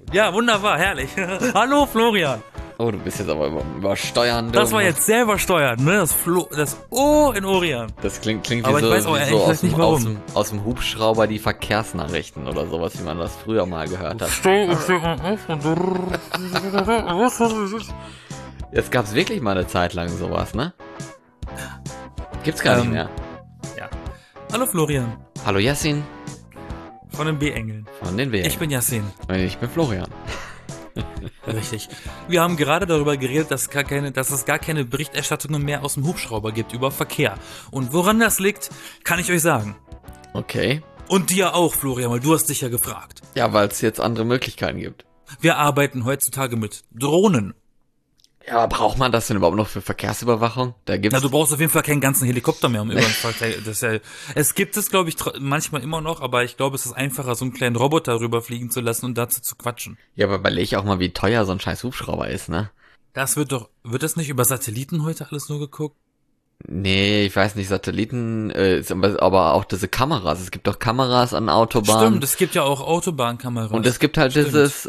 Ja, wunderbar, herrlich. Hallo Florian. Oh, du bist jetzt aber übersteuern. Das war jetzt sehr übersteuert, ne? Das O in Orion. Das klingt wie Aber so, ich weiß auch wie ehrlich so gesagt nicht, warum. aus dem Hubschrauber die Verkehrsnachrichten oder sowas, wie man das früher mal gehört hat. Jetzt gab's wirklich mal eine Zeit lang sowas, ne? Gibt's gar nicht mehr. Ja. Hallo Florian. Hallo Yassin. Von den B-Engeln. Von den W. Ich bin Yassin. Ich bin Florian. Richtig. Wir haben gerade darüber geredet, dass es gar keine Berichterstattungen mehr aus dem Hubschrauber gibt über Verkehr. Und woran das liegt, kann ich euch sagen. Okay. Und dir auch, Florian, weil du hast dich ja gefragt. Ja, weil es jetzt andere Möglichkeiten gibt. Wir arbeiten heutzutage mit Drohnen. Ja, braucht man das denn überhaupt noch für Verkehrsüberwachung? Da gibt's. Na, du brauchst auf jeden Fall keinen ganzen Helikopter mehr, um über den Verkehr. Es gibt es, glaube ich, manchmal immer noch, aber ich glaube, es ist einfacher, so einen kleinen Roboter rüberfliegen zu lassen und dazu zu quatschen. Ja, aber überleg auch mal, wie teuer so ein scheiß Hubschrauber ist, ne? Wird das nicht über Satelliten heute alles nur geguckt? Nee, ich weiß nicht, Satelliten, aber auch diese Kameras. Es gibt doch Kameras an Autobahnen. Stimmt, es gibt ja auch Autobahnkameras. Und es gibt halt Stimmt. dieses,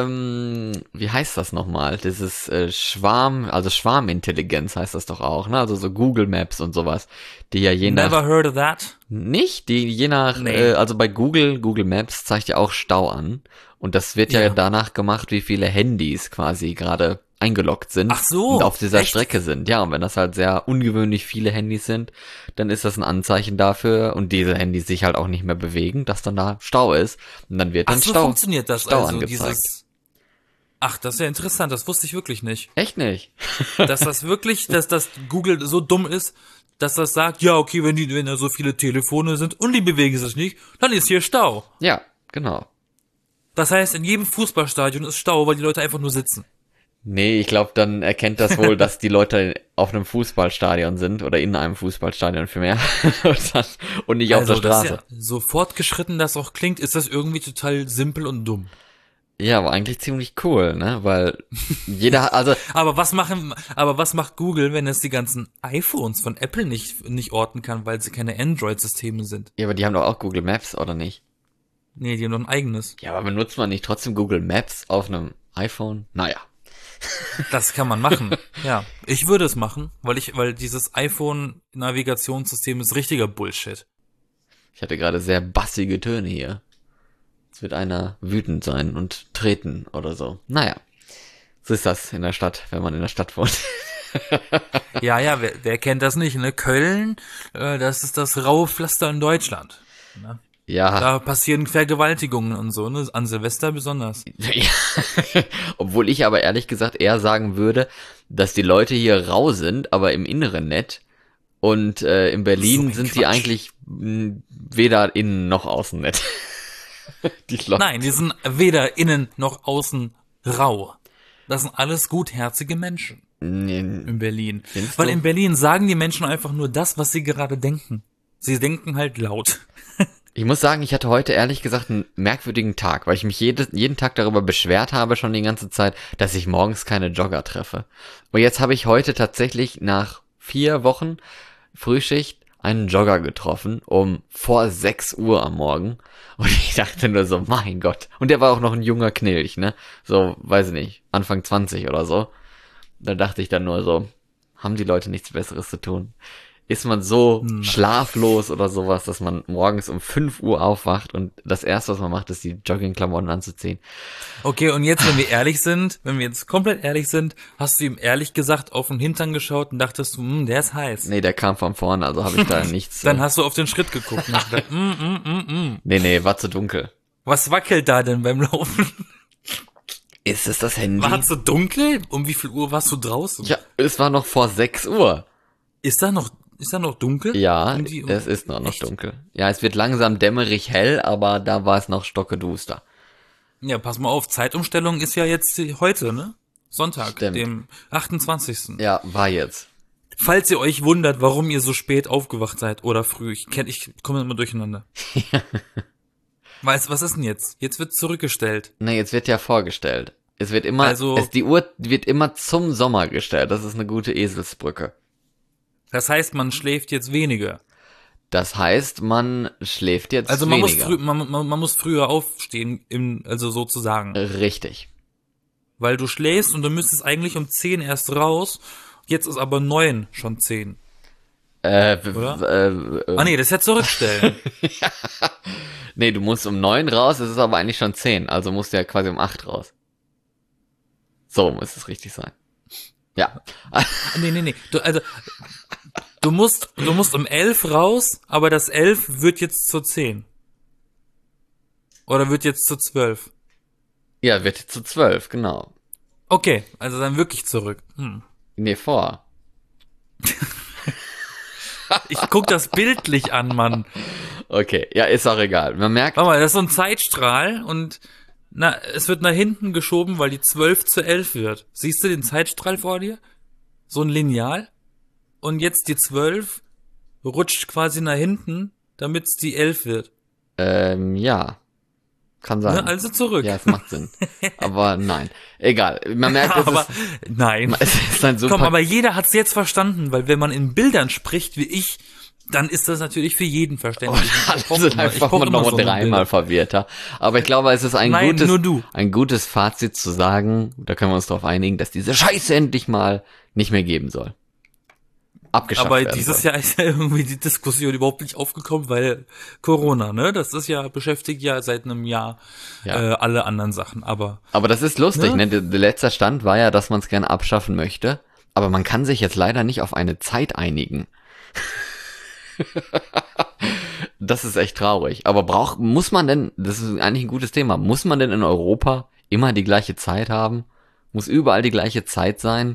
wie heißt das nochmal? Dieses Schwarmintelligenz heißt das doch auch, ne? Also so Google Maps und sowas, die ja je nach... Never heard of that? Nicht? Die je nach, Nee. also bei Google Maps zeigt ja auch Stau an. Und das wird ja Ja. danach gemacht, wie viele Handys quasi gerade eingeloggt sind Ach so, und auf dieser echt? Strecke sind. Ja, und wenn das halt sehr ungewöhnlich viele Handys sind, dann ist das ein Anzeichen dafür und diese Handys sich halt auch nicht mehr bewegen, dass dann da Stau ist. Und dann wird Ach dann so Stau funktioniert das Stau also, angezeigt. Ach, das ist ja interessant, das wusste ich wirklich nicht. Echt nicht? Dass das Google so dumm ist, dass das sagt, ja, okay, wenn da so viele Telefone sind und die bewegen sich nicht, dann ist hier Stau. Ja, genau. Das heißt, in jedem Fußballstadion ist Stau, weil die Leute einfach nur sitzen. Nee, ich glaube, dann erkennt das wohl, dass die Leute auf einem Fußballstadion sind oder in einem Fußballstadion vielmehr und nicht auf der Das Straße. ist ja, so fortgeschritten das auch klingt, ist das irgendwie total simpel und dumm. Ja, aber eigentlich ziemlich cool, ne? Weil jeder, also Aber was macht Google, wenn es die ganzen iPhones von Apple nicht orten kann, weil sie keine Android-Systeme sind? ja, aber die haben doch auch Google Maps, oder nicht? Nee, die haben doch ein eigenes. Ja, aber benutzt man nicht trotzdem Google Maps auf einem iPhone? Naja. Das kann man machen. Ja, ich würde es machen, weil dieses iPhone-Navigationssystem ist richtiger Bullshit. Ich hatte gerade sehr bassige Töne hier. Jetzt wird einer wütend sein und treten oder so. Naja. So ist das in der Stadt, wenn man in der Stadt wohnt. Ja, wer kennt das nicht, ne? Köln, das ist das raue Pflaster in Deutschland. Ne? Ja. Da passieren Vergewaltigungen und so, ne? An Silvester besonders. Ja. Obwohl ich aber ehrlich gesagt eher sagen würde, dass die Leute hier rau sind, aber im Inneren nett. Und in Berlin So ein sind sie Quatsch. eigentlich weder innen noch außen nett. Die Leute. Nein, die sind weder innen noch außen rau. Das sind alles gutherzige Menschen Nee, in Berlin. Findest Weil du? in Berlin sagen die Menschen einfach nur das, was sie gerade denken. Sie denken halt laut. Ich muss sagen, ich hatte heute ehrlich gesagt einen merkwürdigen Tag, weil ich mich jeden Tag darüber beschwert habe, schon die ganze Zeit, dass ich morgens keine Jogger treffe. Und jetzt habe ich heute tatsächlich nach 4 Wochen Frühschicht einen Jogger getroffen, vor 6 Uhr am Morgen. Und ich dachte nur so, mein Gott. Und der war auch noch ein junger Knilch, ne? So, weiß ich nicht, Anfang 20 oder so. Da dachte ich dann nur so, haben die Leute nichts Besseres zu tun? Ist man so schlaflos oder sowas, dass man morgens um 5 Uhr aufwacht und das Erste, was man macht, ist die Joggingklamotten anzuziehen? Okay, und jetzt, wenn wir jetzt komplett ehrlich sind, hast du ihm ehrlich gesagt auf den Hintern geschaut und dachtest du, der ist heiß. Nee, der kam von vorne, also habe ich da nichts. Dann hast du auf den Schritt geguckt und hast gedacht, Nee, war zu dunkel. was wackelt da denn beim Laufen? Ist es das Handy? War es so dunkel? Um wie viel Uhr warst du draußen? Ja, es war noch vor 6 Uhr. Ist da noch dunkel? Ja, Um es ist noch Echt? dunkel. Ja, es wird langsam dämmerig hell, aber da war es noch stockeduster. Ja, pass mal auf, Zeitumstellung ist ja jetzt heute, ne? Sonntag, Stimmt. dem 28. Ja, war jetzt. Falls ihr euch wundert, warum ihr so spät aufgewacht seid oder früh, ich komme immer durcheinander. Was ist denn jetzt? Jetzt wird zurückgestellt. Nee, jetzt wird ja vorgestellt. Es wird immer, Also- die Uhr wird immer zum Sommer gestellt. Das ist eine gute Eselsbrücke. Das heißt, man schläft jetzt weniger. Das heißt, man schläft jetzt Also man weniger. man muss früher aufstehen, also sozusagen. Richtig. Weil du schläfst und du müsstest eigentlich um 10 erst raus. Jetzt ist aber 9 schon 10. Oder? Ah nee, das ist ja zurückstellen. Nee, du musst um 9 raus, es ist aber eigentlich schon 10, also musst du ja quasi um 8 raus. So muss es richtig sein. Ja. Nee. Du musst um 11 raus, aber das 11 wird jetzt zu 10. Oder wird jetzt zu 12. Ja, wird jetzt zu 12, genau. Okay, also dann wirklich zurück. Nee, vor. Ich guck das bildlich an, Mann. Okay, ja, ist auch egal. Man merkt, Warte mal, das ist so ein Zeitstrahl und es wird nach hinten geschoben, weil die 12 zu 11 wird. Siehst du den Zeitstrahl vor dir? So ein Lineal. Und jetzt die 12 rutscht quasi nach hinten, damit es die 11 wird. ja. Kann sein. Ne? Also zurück. Ja, es macht Sinn. Aber nein. Egal. Man merkt, Nein. es ist ein super... Komm, aber jeder hat's jetzt verstanden, weil wenn man in Bildern spricht wie ich, dann ist das natürlich für jeden verständlich. Alle sind einfach mal noch dreimal verwirrter. Aber ich glaube, es ist ein gutes Fazit zu sagen, da können wir uns darauf einigen, dass diese Scheiße endlich mal nicht mehr geben soll. Abgeschafft Aber werden dieses soll. Jahr ist ja irgendwie die Diskussion überhaupt nicht aufgekommen, weil Corona, ne? Das ist ja, beschäftigt ja seit einem Jahr alle anderen Sachen. Aber das ist lustig, ne? Der letzte Stand war ja, dass man es gerne abschaffen möchte. Aber man kann sich jetzt leider nicht auf eine Zeit einigen. Das ist echt traurig. Aber muss man denn, das ist eigentlich ein gutes Thema, muss man denn in Europa immer die gleiche Zeit haben? Muss überall die gleiche Zeit sein?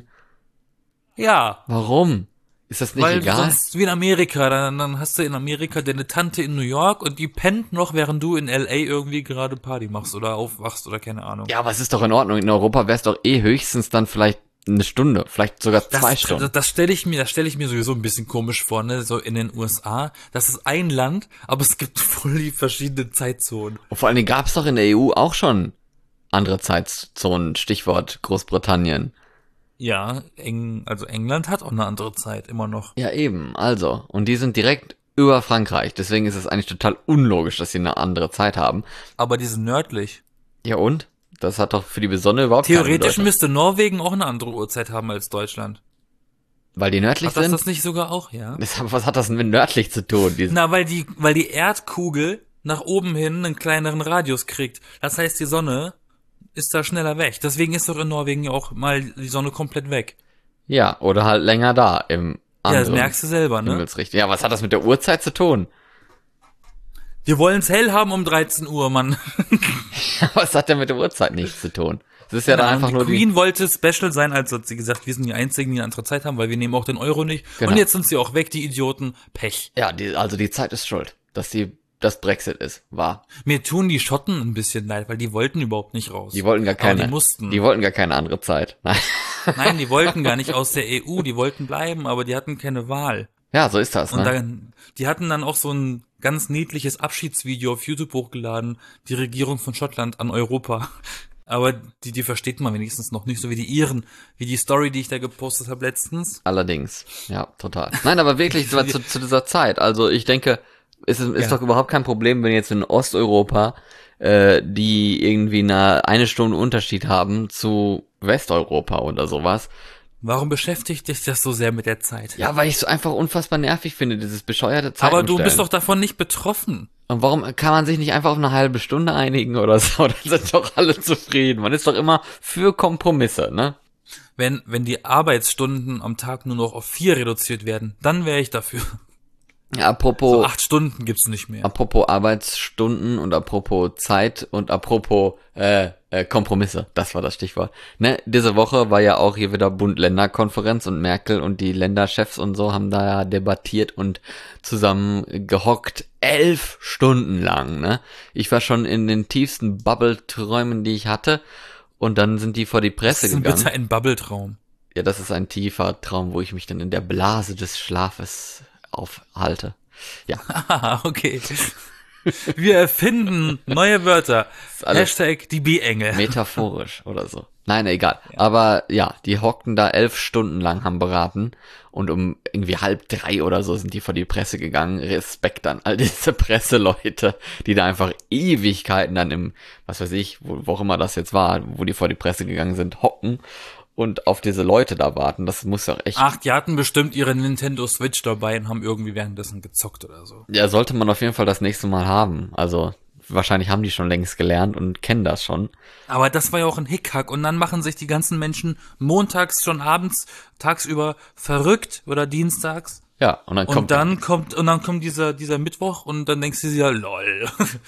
ja, Warum? Ist das nicht weil egal? sonst wie in Amerika, dann hast du in Amerika deine Tante in New York und die pennt noch, während du in LA irgendwie gerade Party machst oder aufwachst oder keine Ahnung. Ja, aber es ist doch in Ordnung. In Europa wär's doch höchstens dann vielleicht eine Stunde, vielleicht sogar 2 Stunden. Das stelle ich mir sowieso ein bisschen komisch vor, ne? So in den USA, das ist ein Land, aber es gibt voll die verschiedenen Zeitzonen. Und vor allen Dingen gab's doch in der EU auch schon andere Zeitzonen, Stichwort Großbritannien. Ja, also England hat auch eine andere Zeit, immer noch. Ja, eben, also. Und die sind direkt über Frankreich. Deswegen ist es eigentlich total unlogisch, dass sie eine andere Zeit haben. Aber die sind nördlich. Ja, und? Das hat doch für die Sonne überhaupt keine Theoretisch Bedeutung. müsste Norwegen auch eine andere Uhrzeit haben als Deutschland. Weil die nördlich Hat das sind? das nicht sogar auch, ja? Was hat das denn mit nördlich zu tun? Na, weil die Erdkugel nach oben hin einen kleineren Radius kriegt. Das heißt, die Sonne ist da schneller weg. Deswegen ist doch in Norwegen ja auch mal die Sonne komplett weg. Ja, oder halt länger da im Ja, das anderen merkst du selber, ne? Himmelsrichtung. Ja, was hat das mit der Uhrzeit zu tun? Wir wollen's hell haben um 13 Uhr, Mann. Was hat denn mit der Uhrzeit nichts zu tun? Es ist ja dann einfach die nur Queen wollte special sein, als hat sie gesagt, wir sind die Einzigen, die eine andere Zeit haben, weil wir nehmen auch den Euro nicht. Genau. Und jetzt sind sie auch weg, die Idioten. Pech. Ja, die Zeit ist schuld, dass das Brexit ist, war. Mir tun die Schotten ein bisschen leid, weil die wollten überhaupt nicht raus. Die wollten gar keine, aber die mussten. Die wollten gar keine andere Zeit. Nein. Nein, die wollten gar nicht aus der EU, die wollten bleiben, aber die hatten keine Wahl. Ja, so ist das, Und ne? dann, die hatten dann auch so ein ganz niedliches Abschiedsvideo auf YouTube hochgeladen, die Regierung von Schottland an Europa. Aber die versteht man wenigstens noch nicht, so wie die Iren, wie die Story, die ich da gepostet habe letztens. Allerdings, ja, total. Nein, aber wirklich zu dieser Zeit. Also ich denke, ist doch überhaupt kein Problem, wenn jetzt in Osteuropa die irgendwie eine Stunde Unterschied haben zu Westeuropa oder sowas. Warum beschäftigt dich das so sehr mit der Zeit? Ja, weil ich es einfach unfassbar nervig finde, dieses bescheuerte Zeit. Aber du bist doch davon nicht betroffen. Und warum kann man sich nicht einfach auf eine halbe Stunde einigen oder so? Dann sind doch alle zufrieden. Man ist doch immer für Kompromisse, ne? Wenn die Arbeitsstunden am Tag nur noch auf 4 reduziert werden, dann wäre ich dafür. Apropos, so 8 Stunden gibt's nicht mehr. Apropos Arbeitsstunden und apropos Zeit und apropos Kompromisse, das war das Stichwort. Ne, diese Woche war ja auch hier wieder Bund-Länder-Konferenz und Merkel und die Länderchefs und so haben da ja debattiert und zusammen gehockt 11 Stunden lang, ne? Ich war schon in den tiefsten Bubble-Träumen, die ich hatte, und dann sind die vor die Presse gegangen. Das ist bitte ein Bubble-Traum. Ja, das ist ein tiefer Traum, wo ich mich dann in der Blase des Schlafes aufhalte. Ja. Ah, okay. Wir erfinden neue Wörter. alles- Hashtag die B-Engel. Metaphorisch oder so. Nein, egal. Aber ja, die hockten da 11 Stunden lang, haben beraten und um irgendwie 2:30 oder so sind die vor die Presse gegangen. Respekt an all diese Presseleute, die da einfach Ewigkeiten dann im, was weiß ich, wo auch immer das jetzt war, wo die vor die Presse gegangen sind, hocken und auf diese Leute da warten. Das muss doch echt, Ach, die hatten bestimmt ihre Nintendo Switch dabei und haben irgendwie währenddessen gezockt oder so. ja, sollte man auf jeden Fall das nächste Mal haben. Also wahrscheinlich haben die schon längst gelernt und kennen das schon. Aber das war ja auch ein Hickhack und dann machen sich die ganzen Menschen montags schon abends, tagsüber verrückt oder dienstags. Ja, und dann Und dann kommt dieser Mittwoch und dann denkst du dir, lol.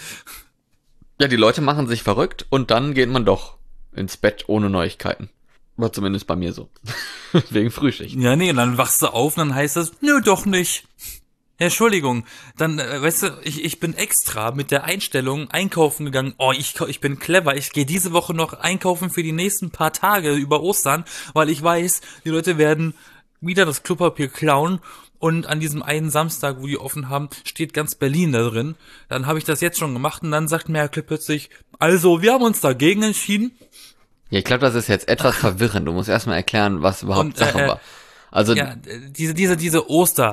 ja, die Leute machen sich verrückt und dann geht man doch ins Bett ohne Neuigkeiten. War zumindest bei mir so. Wegen Frühschicht. Ja, nee, und dann wachst du auf und dann heißt das, nö, doch nicht. Entschuldigung, dann, weißt du, ich bin extra mit der Einstellung einkaufen gegangen. Oh, ich bin clever. Ich gehe diese Woche noch einkaufen für die nächsten paar Tage über Ostern, weil ich weiß, die Leute werden wieder das Klopapier klauen. Und an diesem einen Samstag, wo die offen haben, steht ganz Berlin da drin. Dann habe ich das jetzt schon gemacht und dann sagt Merkel plötzlich, also, wir haben uns dagegen entschieden. Ja, ich glaube, das ist jetzt etwas verwirrend. Du musst erstmal erklären, was überhaupt Und, Sache war. Also, Ja, diese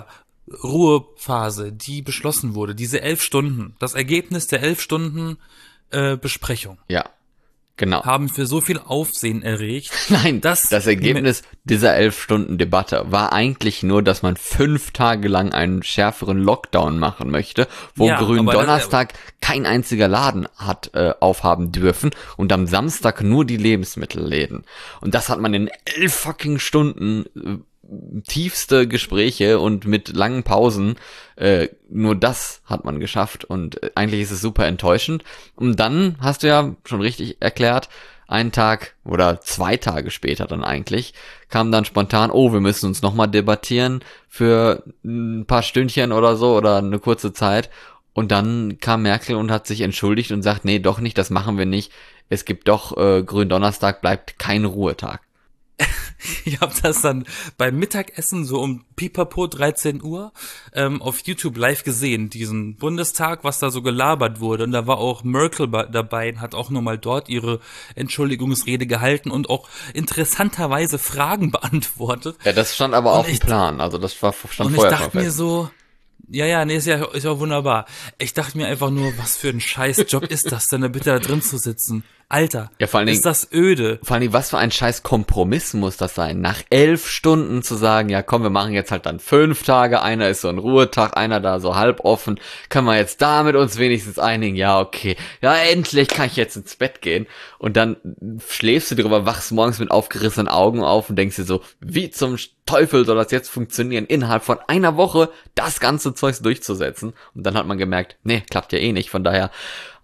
Osterruhephase, die beschlossen wurde, diese 11 Stunden, das Ergebnis der 11 Stunden Besprechung, ja, genau. haben für so viel Aufsehen erregt. Nein, das Ergebnis dieser 11 Stunden Debatte war eigentlich nur, dass man 5 Tage lang einen schärferen Lockdown machen möchte, wo Ja, aber Gründonnerstag kein einziger Laden hat aufhaben dürfen und am Samstag nur die Lebensmittelläden. Und das hat man in 11 fucking Stunden tiefste Gespräche und mit langen Pausen, nur das hat man geschafft und eigentlich ist es super enttäuschend. Und dann hast du ja schon richtig erklärt, einen Tag oder 2 Tage später dann eigentlich, kam dann spontan, oh, wir müssen uns nochmal debattieren für ein paar Stündchen oder so oder eine kurze Zeit. Und dann kam Merkel und hat sich entschuldigt und sagt, nee, doch nicht, das machen wir nicht. Es gibt doch, Gründonnerstag bleibt kein Ruhetag. Ich habe das dann beim Mittagessen so um Pipapo 13 Uhr auf YouTube live gesehen, diesen Bundestag, was da so gelabert wurde. Und da war auch Merkel dabei und hat auch nochmal dort ihre Entschuldigungsrede gehalten und auch interessanterweise Fragen beantwortet. Ja, das stand aber auf dem Plan, also das stand Und ich vorher schon dachte mir fest. so, ja, nee, ist ja wunderbar. Ich dachte mir einfach nur, was für ein Scheißjob ist das denn, da bitte da drin zu sitzen? Alter, Ja, vor allen Dingen- ist das öde. Vor allem, was für ein scheiß Kompromiss muss das sein, nach 11 Stunden zu sagen, ja komm, wir machen jetzt halt dann 5 Tage, einer ist so ein Ruhetag, einer da so halb offen, können wir jetzt da mit uns wenigstens einigen, ja okay, ja endlich kann ich jetzt ins Bett gehen und dann schläfst du drüber, wachst morgens mit aufgerissenen Augen auf und denkst dir so, wie zum Teufel soll das jetzt funktionieren, innerhalb von einer Woche das ganze Zeugs durchzusetzen und dann hat man gemerkt, nee, klappt ja eh nicht, von daher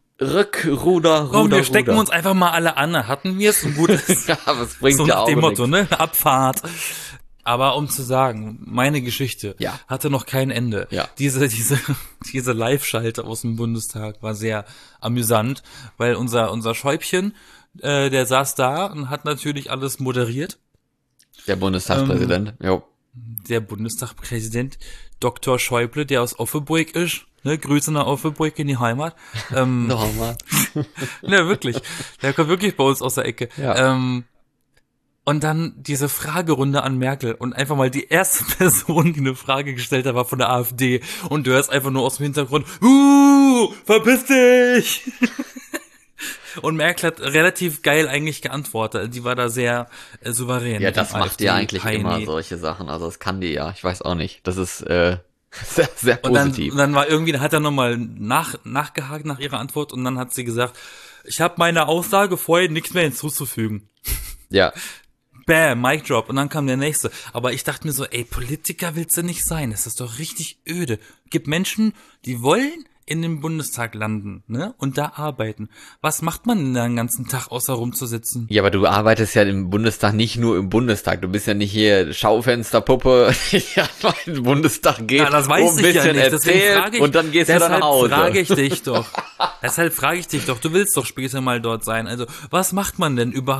Rückruder, Komm, wir Ruder, stecken Ruder. uns einfach mal alle an, hatten wir es und gut ist. Ja, aber es bringt So ja nach auch dem nichts. Motto, ne? Abfahrt. Aber um zu sagen, meine Geschichte Ja. hatte noch kein Ende. Ja. Diese Live-Schalte aus dem Bundestag war sehr amüsant, weil unser Schäubchen, der saß da und hat natürlich alles moderiert. Der Bundestagspräsident, jo. Der Bundestagspräsident Dr. Schäuble, der aus Offenburg ist, ne, Grüße nach Offenburg in die Heimat. Nochmal. Ne, wirklich. Der kommt wirklich bei uns aus der Ecke. Ja. Und dann diese Fragerunde an Merkel und einfach mal die erste Person, die eine Frage gestellt hat, war von der AfD und du hörst einfach nur aus dem Hintergrund, verpiss dich! Und Merkel hat relativ geil eigentlich geantwortet. Die war da sehr souverän. Ja, das Die macht die eigentlich AfD, immer Heini. solche Sachen. Also das kann die ja. Ich weiß auch nicht. Das ist sehr, sehr Und positiv. dann war irgendwie, da hat er nochmal nachgehakt nach ihrer Antwort und dann hat sie gesagt, ich habe meine Aussage vorher nichts mehr hinzuzufügen. Ja. Bam, Mic Drop. Und dann kam der nächste. Aber ich dachte mir so, ey, Politiker willst du nicht sein. Das ist doch richtig öde. Gibt Menschen, die wollen in den Bundestag landen, ne? Und da arbeiten. Was macht man denn da den ganzen Tag, außer rumzusitzen? Ja, aber du arbeitest ja im Bundestag nicht nur im Bundestag. Du bist ja nicht hier Schaufensterpuppe, die einfach in den Bundestag geht, Ja, das weiß ein ich ja bisschen nicht. Deswegen erzählt frage ich, und dann gehst du dann nach Hause. Deshalb frage ich dich doch. Du willst doch später mal dort sein. Also, was macht man denn überhaupt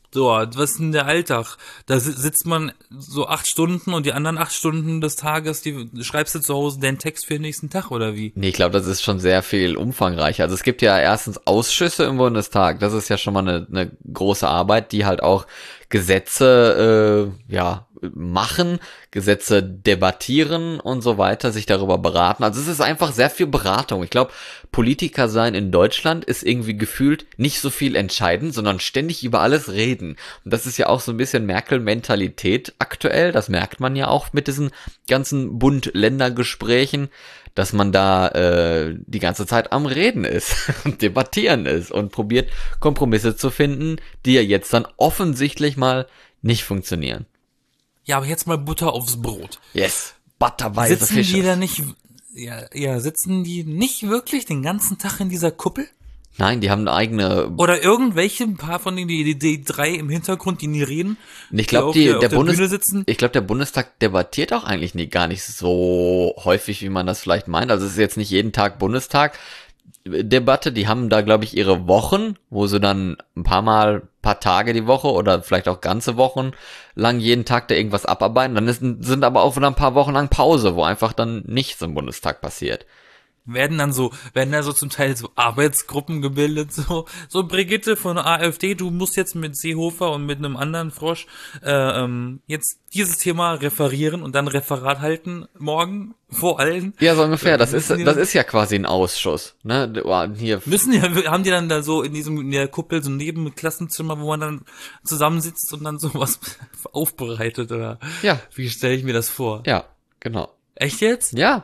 So, was ist denn der Alltag? Da sitzt man so 8 Stunden und die anderen 8 Stunden des Tages, die schreibst du zu Hause den Text für den nächsten Tag oder wie? Nee, ich glaube, das ist schon sehr viel umfangreicher. Also es gibt ja erstens Ausschüsse im Bundestag. Das ist ja schon mal eine große Arbeit, die halt auch Gesetze machen, Gesetze debattieren und so weiter, sich darüber beraten. Also es ist einfach sehr viel Beratung. Ich glaube, Politiker sein in Deutschland ist irgendwie gefühlt nicht so viel entscheiden, sondern ständig über alles reden. Und das ist ja auch so ein bisschen Merkel-Mentalität aktuell. Das merkt man ja auch mit diesen ganzen Bund-Länder-Gesprächen, dass man da die ganze Zeit am Reden ist und debattieren ist und probiert, Kompromisse zu finden, die ja jetzt dann offensichtlich mal nicht funktionieren. Ja, aber jetzt mal Butter aufs Brot. Yes, butterweise Sitzen Fische. die da nicht, sitzen die nicht wirklich den ganzen Tag in dieser Kuppel? Nein, die haben eine eigene. Oder irgendwelche, ein paar von denen, die drei im Hintergrund, die nie reden, Ich glaube, auf der Bühne sitzen? Ich glaube, der Bundestag debattiert auch eigentlich gar nicht so häufig, wie man das vielleicht meint. Also es ist jetzt nicht jeden Tag Bundestag-Debatte. Die haben da, glaube ich, ihre Wochen, wo sie dann ein paar Tage die Woche oder vielleicht auch ganze Wochen lang jeden Tag da irgendwas abarbeiten. Dann sind aber auch wieder ein paar Wochen lang Pause, wo einfach dann nichts im Bundestag passiert. Werden da so zum Teil so Arbeitsgruppen gebildet, so Brigitte von der AfD, du musst jetzt mit Seehofer und mit einem anderen Frosch jetzt dieses Thema referieren und dann Referat halten morgen vor allen. Ja, so ungefähr. Das ist ja quasi ein Ausschuss, ne? Hier. Haben die dann da so in der Kuppel so ein Nebenklassenzimmer, wo man dann zusammensitzt und dann sowas aufbereitet, oder? Ja. Wie stelle ich mir das vor? Ja, genau. Echt jetzt? Ja.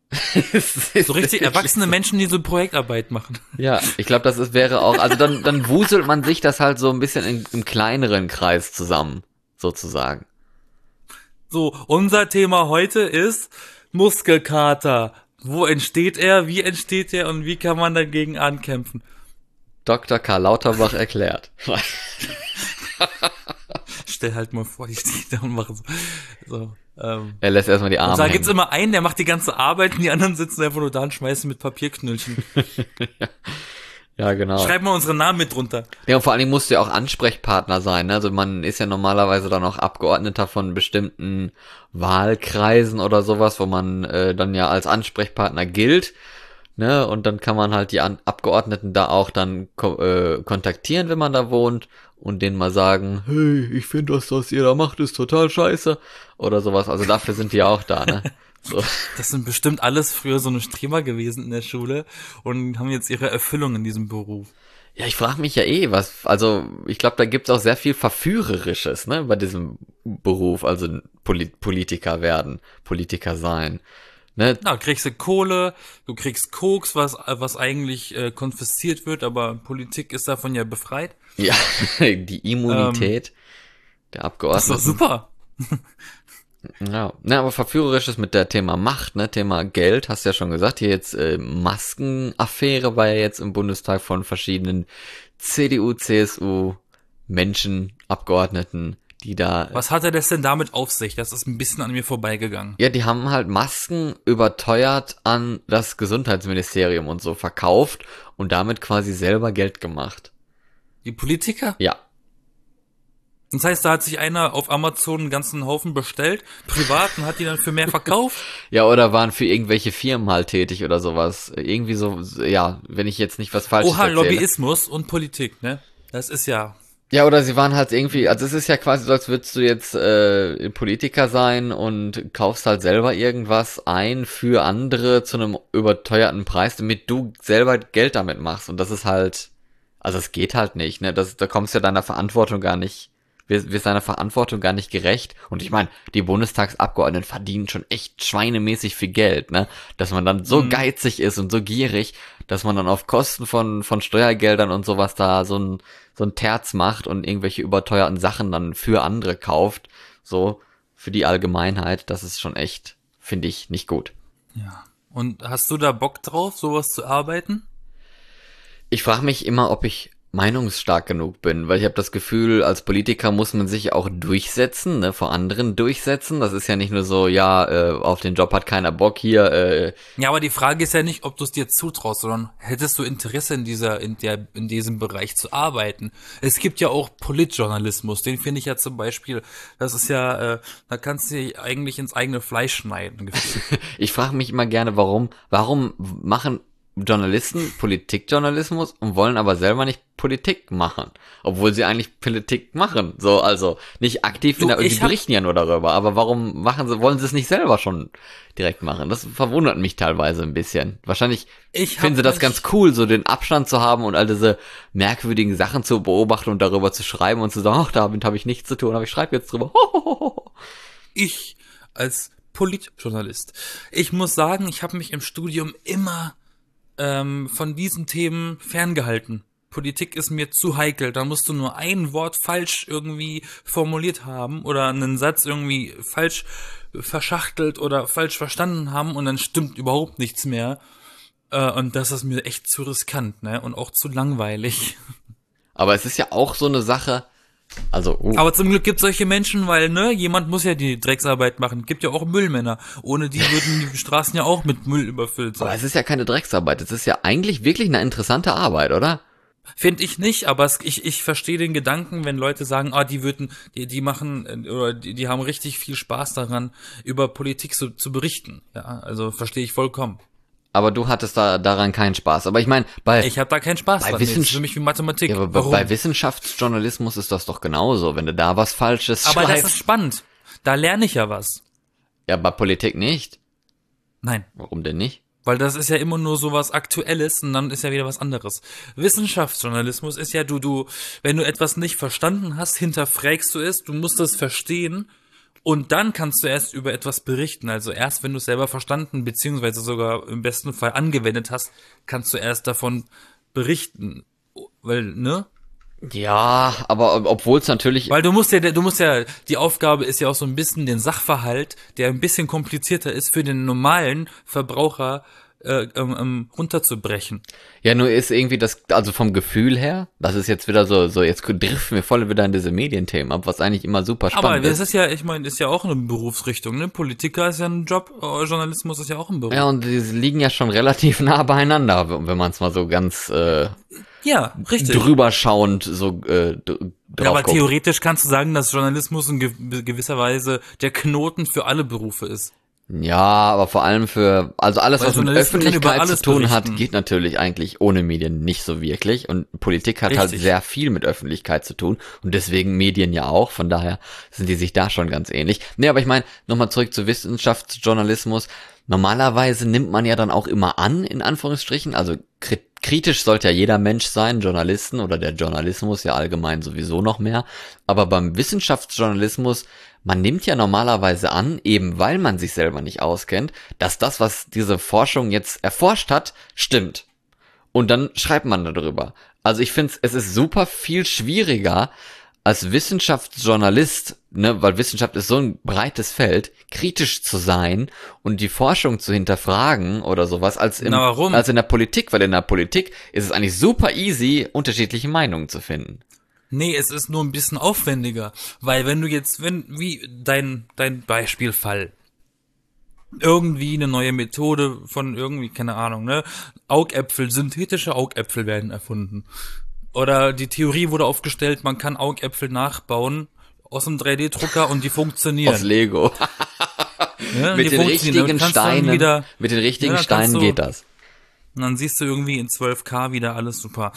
So richtig erwachsene Menschen, die so Projektarbeit machen. Ja, ich glaube, wäre auch, also dann wuselt man sich das halt so ein bisschen im kleineren Kreis zusammen, sozusagen. So, unser Thema heute ist Muskelkater. Wo entsteht er, wie entsteht er und wie kann man dagegen ankämpfen? Dr. Karl Lauterbach erklärt. Stell halt mal vor, ich stehe da und mache so. Er lässt erstmal die Arme Und da hängen. gibt's immer einen, der macht die ganze Arbeit und die anderen sitzen einfach nur da und schmeißen mit Papierknöllchen. Ja, genau. Schreib mal unseren Namen mit drunter. Ja, und vor allen Dingen musst du ja auch Ansprechpartner sein, ne? Also man ist ja normalerweise dann auch Abgeordneter von bestimmten Wahlkreisen oder sowas, wo man dann ja als Ansprechpartner gilt, ne? Und dann kann man halt die Abgeordneten da auch dann kontaktieren, wenn man da wohnt und denen mal sagen, hey, ich finde, was ihr da macht, ist total scheiße oder sowas. Also dafür sind die ja auch da, ne? So. Das sind bestimmt alles früher so eine Streber gewesen in der Schule und haben jetzt ihre Erfüllung in diesem Beruf. Ja, ich frage mich ja also ich glaube, da gibt's auch sehr viel Verführerisches, ne, bei diesem Beruf, also Politiker werden, Politiker sein, ne? Na, kriegst du Kohle, du kriegst Koks, was eigentlich konfisziert wird, aber Politik ist davon ja befreit. Ja, die Immunität der Das Abgeordneten. ist doch super. Ja, na, aber verführerisches mit der Thema Macht, ne, Thema Geld, hast du ja schon gesagt, hier jetzt Maskenaffäre war ja jetzt im Bundestag von verschiedenen CDU, CSU Menschen, Abgeordneten, die da. Was hatte das denn damit auf sich? Das ist ein bisschen an mir vorbeigegangen. Ja, die haben halt Masken überteuert an das Gesundheitsministerium und so verkauft und damit quasi selber Geld gemacht. Die Politiker? Ja. Das heißt, da hat sich einer auf Amazon einen ganzen Haufen bestellt, privat, und hat die dann für mehr verkauft. Ja, oder waren für irgendwelche Firmen halt tätig oder sowas. Irgendwie so, ja, wenn ich jetzt nicht was Falsches Oha, erzähle. Lobbyismus und Politik, ne? Das ist ja... Ja, oder sie waren halt irgendwie, also es ist ja quasi so, als würdest du jetzt Politiker sein und kaufst halt selber irgendwas ein für andere zu einem überteuerten Preis, damit du selber Geld damit machst. Und das ist halt, also es geht halt nicht, ne? Da kommst du ja deiner Verantwortung gar nicht, wirst seiner Verantwortung gar nicht gerecht. Und ich meine, die Bundestagsabgeordneten verdienen schon echt schweinemäßig viel Geld, ne? Dass man dann so geizig ist und so gierig, dass man dann auf Kosten von Steuergeldern und sowas da so ein Terz macht und irgendwelche überteuerten Sachen dann für andere kauft, so für die Allgemeinheit, das ist schon echt, finde ich, nicht gut. Ja. Und hast du da Bock drauf, sowas zu arbeiten? Ich frage mich immer, ob ich meinungsstark genug bin, weil ich habe das Gefühl, als Politiker muss man sich auch durchsetzen, ne, vor anderen durchsetzen. Das ist ja nicht nur so, ja, auf den Job hat keiner Bock hier. Ja, aber die Frage ist ja nicht, ob du es dir zutraust, sondern hättest du Interesse in diesem Bereich zu arbeiten. Es gibt ja auch Politjournalismus, den finde ich ja zum Beispiel, das ist ja, da kannst du dich eigentlich ins eigene Fleisch schneiden. Ich frage mich immer gerne, warum machen Journalisten Politikjournalismus und wollen aber selber nicht Politik machen, obwohl sie eigentlich Politik machen. So, also nicht aktiv die berichten ja nur darüber, aber warum wollen sie es nicht selber schon direkt machen? Das verwundert mich teilweise ein bisschen. Wahrscheinlich finden sie das ganz cool, so den Abstand zu haben und all diese merkwürdigen Sachen zu beobachten und darüber zu schreiben und zu sagen, ach, damit habe ich nichts zu tun, aber ich schreibe jetzt drüber. Ich als Politjournalist, ich muss sagen, ich habe mich im Studium immer von diesen Themen ferngehalten. Politik ist mir zu heikel. Da musst du nur ein Wort falsch irgendwie formuliert haben oder einen Satz irgendwie falsch verschachtelt oder falsch verstanden haben und dann stimmt überhaupt nichts mehr. Und das ist mir echt zu riskant, ne? Und auch zu langweilig. Aber es ist ja auch so eine Sache, also, Aber zum Glück gibt es solche Menschen, weil, ne, jemand muss ja die Drecksarbeit machen. Gibt ja auch Müllmänner. Ohne die würden die Straßen ja auch mit Müll überfüllt sein. Aber es ist ja keine Drecksarbeit. Es ist ja eigentlich wirklich eine interessante Arbeit, oder? Finde ich nicht, aber ich verstehe den Gedanken, wenn Leute sagen, die machen, oder die haben richtig viel Spaß daran, über Politik zu berichten. Ja, also verstehe ich vollkommen. Aber du hattest daran keinen Spaß. Aber ich meine, ich habe da keinen Spaß dran. Das ist für mich wie Mathematik. Ja, aber bei Wissenschaftsjournalismus ist das doch genauso. Wenn du da was Falsches schreibst. Aber das ist spannend. Da lerne ich ja was. Ja, bei Politik nicht. Nein. Warum denn nicht? Weil das ist ja immer nur so was Aktuelles und dann ist ja wieder was anderes. Wissenschaftsjournalismus ist ja, wenn du etwas nicht verstanden hast, hinterfragst du es, du musst es verstehen. Und dann kannst du erst über etwas berichten. Also erst, wenn du es selber verstanden, beziehungsweise sogar im besten Fall angewendet hast, kannst du erst davon berichten. Weil, ne? Ja, aber obwohl es natürlich... Weil die Aufgabe ist ja auch so ein bisschen den Sachverhalt, der ein bisschen komplizierter ist, für den normalen Verbraucher runterzubrechen. Ja, nur ist irgendwie also vom Gefühl her, das ist jetzt wieder so jetzt driften wir voll wieder in diese Medienthemen ab, was eigentlich immer super spannend ist. Aber das ist ja, ich meine, ist ja auch eine Berufsrichtung, ne? Politiker ist ja ein Job, Journalismus ist ja auch ein Beruf. Ja, und die liegen ja schon relativ nah beieinander, wenn man es mal so ganz ja, richtig. Drüber schauend so drauf ja, aber guckt. theoretisch kannst du sagen, dass Journalismus in gewisser Weise der Knoten für alle Berufe ist. Ja, aber vor allem also alles, Weil was mit Journalisten können über Öffentlichkeit zu alles tun hat, berichten. geht natürlich eigentlich ohne Medien nicht so wirklich. Und Politik hat halt Richtig. sehr viel mit Öffentlichkeit zu tun. Und deswegen Medien ja auch. Von daher sind die sich da schon ganz ähnlich. Nee, aber ich meine, nochmal zurück zu Wissenschaftsjournalismus. Normalerweise nimmt man ja dann auch immer an, in Anführungsstrichen. Also kritisch sollte ja jeder Mensch sein, Journalisten oder der Journalismus ja allgemein sowieso noch mehr. Aber beim Wissenschaftsjournalismus, man nimmt ja normalerweise an, eben weil man sich selber nicht auskennt, dass das, was diese Forschung jetzt erforscht hat, stimmt. Und dann schreibt man darüber. Also ich finde, es ist super viel schwieriger, als Wissenschaftsjournalist, ne, weil Wissenschaft ist so ein breites Feld, kritisch zu sein und die Forschung zu hinterfragen oder sowas, als in der Politik, weil in der Politik ist es eigentlich super easy, unterschiedliche Meinungen zu finden. Nee, es ist nur ein bisschen aufwendiger, weil wenn du jetzt, wie dein Beispielfall, irgendwie eine neue Methode von irgendwie, keine Ahnung, ne, synthetische Augäpfel werden erfunden. Oder die Theorie wurde aufgestellt, man kann Augäpfel nachbauen aus einem 3D-Drucker und die funktionieren. Aus Lego. Ja, mit den richtigen Steinen geht das. Und dann siehst du irgendwie in 12K wieder alles super.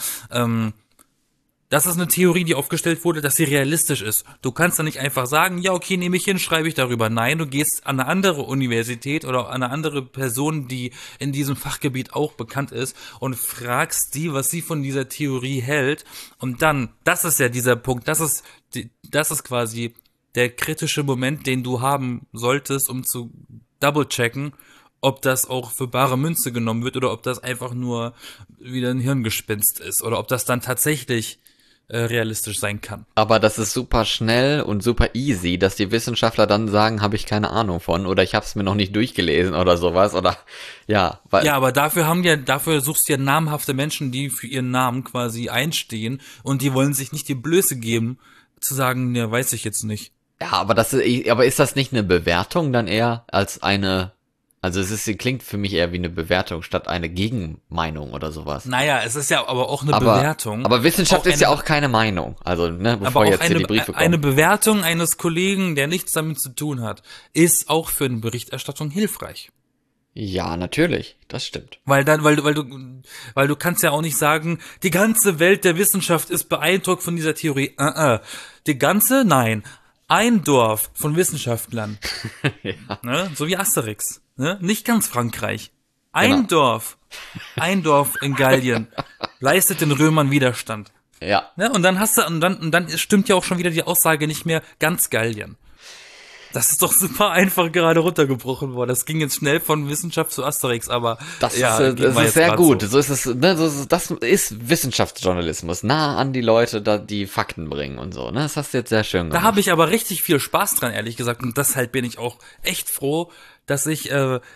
Das ist eine Theorie, die aufgestellt wurde, dass sie realistisch ist. Du kannst dann nicht einfach sagen, ja, okay, nehme ich hin, schreibe ich darüber. Nein, du gehst an eine andere Universität oder an eine andere Person, die in diesem Fachgebiet auch bekannt ist und fragst die, was sie von dieser Theorie hält. Und dann, das ist ja dieser Punkt, das ist quasi der kritische Moment, den du haben solltest, um zu double-checken, ob das auch für bare Münze genommen wird oder ob das einfach nur wieder ein Hirngespinst ist oder ob das dann tatsächlich realistisch sein kann. Aber das ist super schnell und super easy, dass die Wissenschaftler dann sagen, habe ich keine Ahnung von oder ich habe es mir noch nicht durchgelesen oder sowas oder ja, weil Ja, aber dafür suchst du ja namhafte Menschen, die für ihren Namen quasi einstehen und die wollen sich nicht die Blöße geben, zu sagen, ja, weiß ich jetzt nicht. ja, aber ist das nicht eine Bewertung dann eher als eine, also klingt für mich eher wie eine Bewertung statt eine Gegenmeinung oder sowas. Naja, es ist ja aber auch eine Aber, Bewertung. aber Wissenschaft Auch ist ja eine- auch keine Meinung. Also, ne, Aber bevor auch jetzt hier die Briefe eine kommen. Bewertung eines Kollegen, der nichts damit zu tun hat, ist auch für eine Berichterstattung hilfreich. Ja, natürlich, das stimmt. Weil du kannst ja auch nicht sagen, die ganze Welt der Wissenschaft ist beeindruckt von dieser Theorie. Die ganze? Nein. Ein Dorf von Wissenschaftlern. Ja. Ne? So wie Asterix. Ne? Nicht ganz Frankreich. Genau. Ein Dorf in Gallien leistet den Römern Widerstand. Ja. Ne? Und dann stimmt ja auch schon wieder die Aussage nicht mehr ganz Gallien. Das ist doch super einfach gerade runtergebrochen worden. Das ging jetzt schnell von Wissenschaft zu Asterix, aber Das ja, ist, ging das mal ist jetzt sehr grad gut. so. So ist es, ne, das ist Wissenschaftsjournalismus. Nah an die Leute, da die Fakten bringen und so. Ne, das hast du jetzt sehr schön Da gemacht. habe ich aber richtig viel Spaß dran, ehrlich gesagt. Und deshalb bin ich auch echt froh, dass ich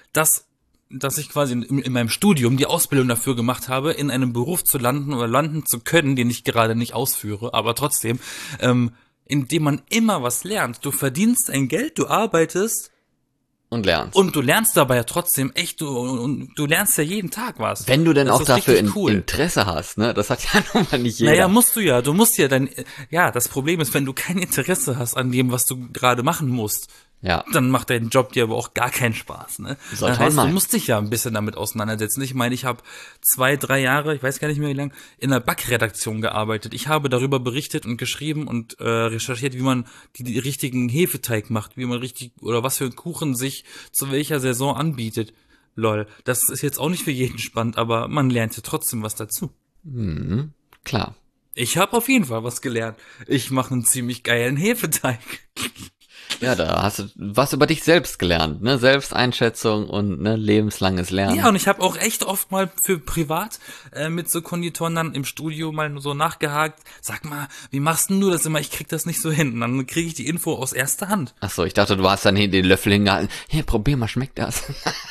quasi in meinem Studium die Ausbildung dafür gemacht habe, in einem Beruf zu landen oder landen zu können, den ich gerade nicht ausführe, aber trotzdem, in dem man immer was lernt. Du verdienst ein Geld, du arbeitest Und lernst. und du lernst dabei ja trotzdem echt, du lernst ja jeden Tag was. Wenn du denn Das auch ist dafür richtig cool. Interesse hast, ne, das hat ja nun mal nicht jeder. Naja, du musst ja das Problem ist, wenn du kein Interesse hast an dem, was du gerade machen musst, Ja. dann macht dein Job dir aber auch gar keinen Spaß, ne? Sollte Das man heißt, du meinen. musst dich ja ein bisschen damit auseinandersetzen. Ich meine, ich habe 2-3 Jahre, ich weiß gar nicht mehr wie lang, in der Backredaktion gearbeitet. Ich habe darüber berichtet und geschrieben und recherchiert, wie man die richtigen Hefeteig macht, wie man richtig, oder was für ein Kuchen sich zu welcher Saison anbietet. Lol, das ist jetzt auch nicht für jeden spannend, aber man lernt ja trotzdem was dazu. Klar. Ich habe auf jeden Fall was gelernt. Ich mache einen ziemlich geilen Hefeteig. Ja, da hast du was über dich selbst gelernt, ne? Selbsteinschätzung und ne, lebenslanges Lernen. Ja, und ich habe auch echt oft mal für privat mit so Konditoren dann im Studio mal so nachgehakt. Sag mal, wie machst denn du das immer? Ich krieg das nicht so hin. Und dann kriege ich die Info aus erster Hand. Ach so, ich dachte, du hast dann hier den Löffel hingehalten. Hier, probier mal, schmeckt das?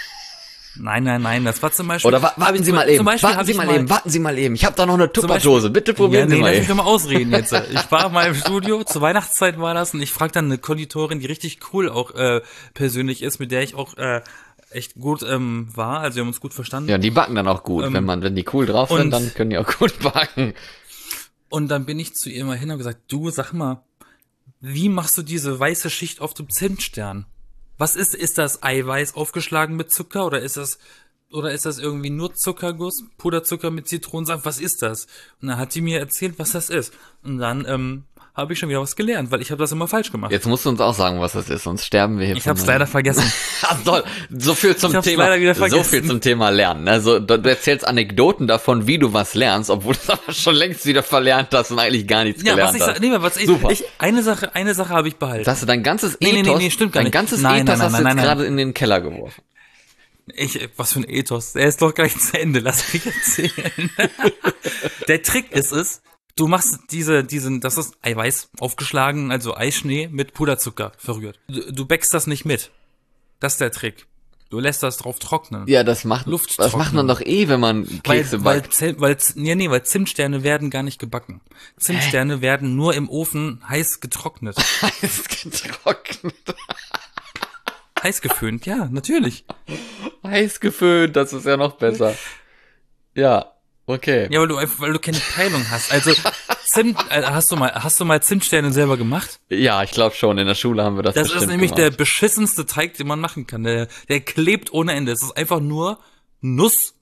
Nein, das war zum Beispiel... Oder warten Sie mal eben, warten Sie mal eben. Ich habe da noch eine Zum Tupperdose. Bitte probieren Sie mal lass mich eben. doch mal ausreden jetzt. Ich war mal im Studio, zur Weihnachtszeit war das, und ich frag dann eine Konditorin, die richtig cool auch persönlich ist, mit der ich auch echt gut war. Also wir haben uns gut verstanden. Ja, die backen dann auch gut. Wenn die cool drauf sind, und- dann können die auch gut backen. Und dann bin ich zu ihr mal hin und gesagt, du, sag mal, wie machst du diese weiße Schicht auf dem Zimtstern? Was ist das Eiweiß aufgeschlagen mit Zucker oder ist das irgendwie nur Zuckerguss, Puderzucker mit Zitronensaft? Was ist das? Und dann hat die mir erzählt, was das ist. Und dann habe ich schon wieder was gelernt, weil ich habe das immer falsch gemacht. Jetzt musst du uns auch sagen, was das ist, sonst sterben wir hier. Ich habe es leider vergessen. Ach toll, so viel zum Ich hab's Thema. leider wieder So vergessen. viel zum Thema Lernen. Also du erzählst Anekdoten davon, wie du was lernst, obwohl du es aber schon längst wieder verlernt hast und eigentlich gar nichts Ja, gelernt hast. Super. Super. Eine Sache habe ich behalten. Das hast du dein ganzes Nee, Ethos, stimmt gar dein nicht. ganzes Nein, Ethos nein, hast du nein, jetzt nein. gerade in den Keller geworfen. Was für ein Ethos. Der ist doch gleich zu Ende. Lass mich erzählen. Der Trick ist es, du machst das ist Eiweiß aufgeschlagen, also Eischnee mit Puderzucker verrührt. Du backst das nicht mit. Das ist der Trick. Du lässt das drauf trocknen. Ja, das macht Lufttrocknen. man doch wenn man Kekse backt. Weil Zimtsterne werden gar nicht gebacken. Zimtsterne werden nur im Ofen heiß getrocknet. Heiß getrocknet. Heiß geföhnt, ja, natürlich. Heiß geföhnt, das ist ja noch besser. Ja, okay. Ja, weil du keine Peilung hast. Also hast du mal Zimtsterne selber gemacht? Ja, ich glaube schon, in der Schule haben wir das Das ist bestimmt nämlich der gemacht. beschissenste Teig, den man machen kann. Der klebt ohne Ende. Es ist einfach nur Nuss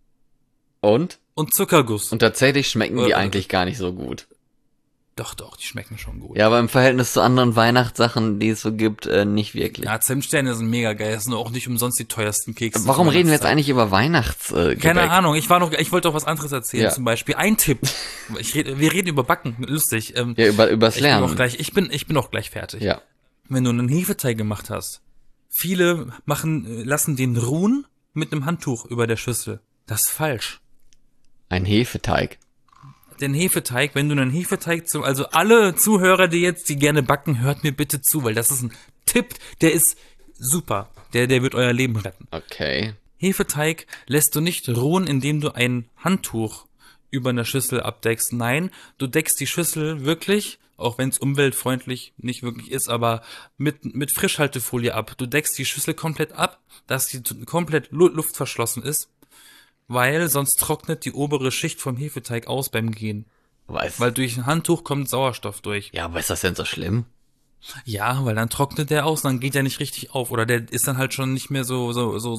Und Zuckerguss. tatsächlich schmecken die Äh, eigentlich gar nicht so gut. Doch, die schmecken schon gut. Ja, aber im Verhältnis zu anderen Weihnachtssachen, die es so gibt, nicht wirklich. Ja, Zimtsterne sind mega geil. Das sind auch nicht umsonst die teuersten Kekse. Warum zur reden wir jetzt Weihnachtszeit. eigentlich über Weihnachtsgebäck? Keine Ahnung, ich wollte doch was anderes erzählen, Ja. zum Beispiel. Ein Tipp. Wir reden über Backen, lustig. Ja, übers Lernen. Ich bin auch gleich fertig. Ja. Wenn du einen Hefeteig gemacht hast, viele lassen den ruhen mit einem Handtuch über der Schüssel. Das ist falsch. Ein Hefeteig. den Hefeteig, wenn du einen Hefeteig also alle Zuhörer, die gerne backen, hört mir bitte zu, weil das ist ein Tipp, der ist super. Der wird euer Leben retten. Okay. Hefeteig lässt du nicht ruhen, indem du ein Handtuch über eine Schüssel abdeckst. Nein, du deckst die Schüssel wirklich, auch wenn es umweltfreundlich nicht wirklich ist, aber mit Frischhaltefolie ab. Du deckst die Schüssel komplett ab, dass die komplett luftverschlossen ist, weil sonst trocknet die obere Schicht vom Hefeteig aus beim Gehen. Weil durch ein Handtuch kommt Sauerstoff durch. Ja, aber ist das denn so schlimm? Ja, weil dann trocknet der aus und dann geht der nicht richtig auf. Oder der ist dann halt schon nicht mehr so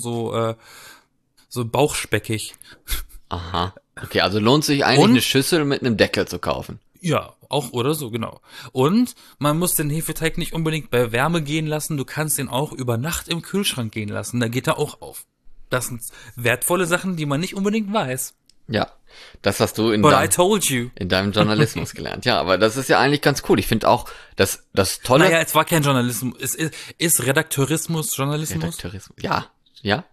bauchspeckig. Aha. Okay, also lohnt sich eigentlich eine Schüssel mit einem Deckel zu kaufen. Ja, auch oder so, genau. Und man muss den Hefeteig nicht unbedingt bei Wärme gehen lassen. Du kannst den auch über Nacht im Kühlschrank gehen lassen. Da geht er auch auf. Das sind wertvolle Sachen, die man nicht unbedingt weiß. Ja, das hast du in deinem Journalismus gelernt. Ja, aber das ist ja eigentlich ganz cool. Ich finde auch, das Tolle... Naja, es war kein Journalismus. Es ist Redakteurismus Journalismus? Redakteurismus, ja. Ja?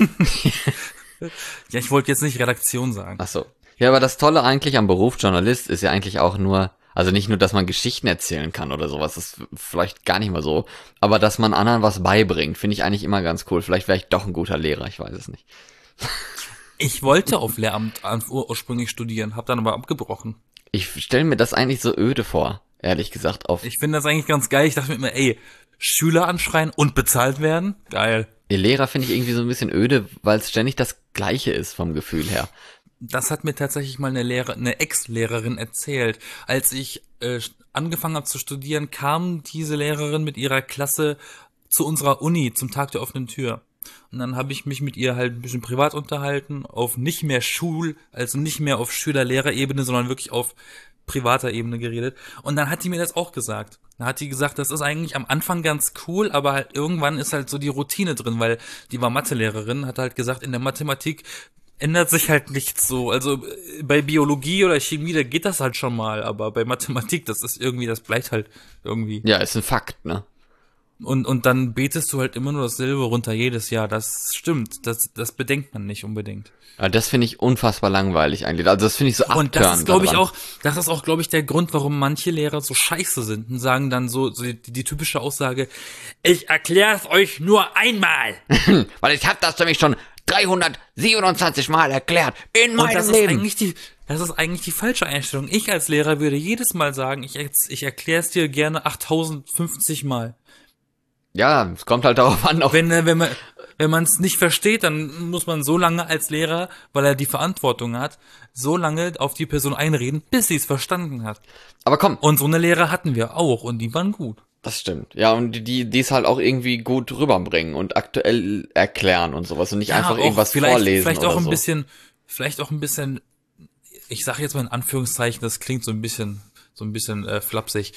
Ja, ich wollte jetzt nicht Redaktion sagen. Ach so. Ja, aber das Tolle eigentlich am Beruf Journalist ist ja eigentlich auch nur, also nicht nur, dass man Geschichten erzählen kann oder sowas, das ist vielleicht gar nicht mal so, aber dass man anderen was beibringt, finde ich eigentlich immer ganz cool. Vielleicht wäre ich doch ein guter Lehrer, ich weiß es nicht. Ich wollte auf Lehramt ursprünglich studieren, habe dann aber abgebrochen. Ich stelle mir das eigentlich so öde vor, ehrlich gesagt. Ich finde das eigentlich ganz geil. Ich dachte mir immer, ey, Schüler anschreien und bezahlt werden? Geil. Ihr Lehrer finde ich irgendwie so ein bisschen öde, weil es ständig das Gleiche ist vom Gefühl her. Das hat mir tatsächlich mal eine Ex-Lehrerin erzählt. Als ich angefangen habe zu studieren, kam diese Lehrerin mit ihrer Klasse zu unserer Uni zum Tag der offenen Tür. Und dann habe ich mich mit ihr halt ein bisschen privat unterhalten, auf nicht mehr also nicht mehr auf Schüler-Lehrer-Ebene, sondern wirklich auf privater Ebene geredet. Und dann hat die mir das auch gesagt. Dann hat die gesagt, das ist eigentlich am Anfang ganz cool, aber halt irgendwann ist halt so die Routine drin, weil die war Mathelehrerin, hat halt gesagt, in der Mathematik ändert sich halt nichts so. Also bei Biologie oder Chemie, da geht das halt schon mal, aber bei Mathematik, das bleibt halt irgendwie. Ja, ist ein Fakt, ne? Und dann betest du halt immer nur dasselbe runter jedes Jahr. Das stimmt. Das bedenkt man nicht unbedingt. Ja, das finde ich unfassbar langweilig eigentlich. Also das finde ich so abtörend. Und das ist glaube ich, der Grund, warum manche Lehrer so scheiße sind und sagen dann so die typische Aussage, ich erkläre es euch nur einmal. Weil ich habe das nämlich schon 327 Mal erklärt in meinem Leben. Das ist eigentlich die falsche Einstellung. Ich als Lehrer würde jedes Mal sagen, ich erkläre es dir gerne 8050 Mal. Ja, es kommt halt darauf an. Auch wenn man es nicht versteht, dann muss man so lange als Lehrer, weil er die Verantwortung hat, so lange auf die Person einreden, bis sie es verstanden hat. Aber komm. Und so eine Lehrer hatten wir auch und die waren gut. Das stimmt. Ja, und die es halt auch irgendwie gut rüberbringen und aktuell erklären und sowas und nicht einfach irgendwas vorlesen vielleicht oder auch so. Vielleicht auch ein bisschen, ich sage jetzt mal in Anführungszeichen, das klingt so ein bisschen flapsig,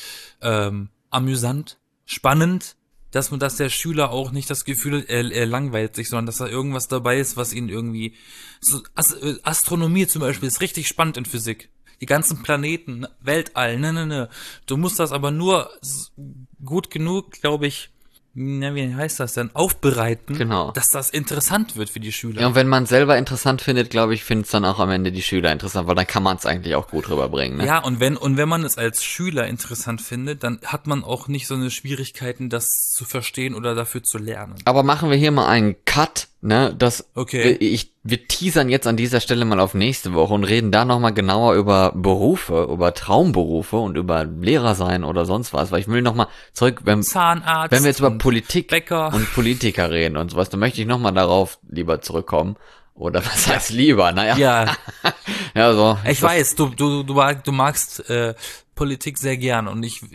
amüsant, spannend, dass der Schüler auch nicht das Gefühl hat, er langweilt sich, sondern dass da irgendwas dabei ist, was ihn irgendwie, so Astronomie zum Beispiel ist richtig spannend in Physik. Die ganzen Planeten, Weltall, ne. Du musst das aber nur gut genug, glaube ich, wie heißt das denn, aufbereiten, genau, dass das interessant wird für die Schüler. Ja, und wenn man es selber interessant findet, glaube ich, findet es dann auch am Ende die Schüler interessant, weil dann kann man es eigentlich auch gut rüberbringen. Ne? Ja, und wenn man es als Schüler interessant findet, dann hat man auch nicht so eine Schwierigkeiten, das zu verstehen oder dafür zu lernen. Aber machen wir hier mal einen Cut, ne? Okay. Wir teasern jetzt an dieser Stelle mal auf nächste Woche und reden da nochmal genauer über Berufe, über Traumberufe und über Lehrer sein oder sonst was, weil ich will nochmal zurück, Zahnarzt, wenn wir jetzt über Politik Bäcker und Politiker reden und sowas, dann möchte ich nochmal darauf lieber zurückkommen. Oder was heißt lieber? Naja. Ja. Ja, so. Ich weiß, du magst Politik sehr gern und ich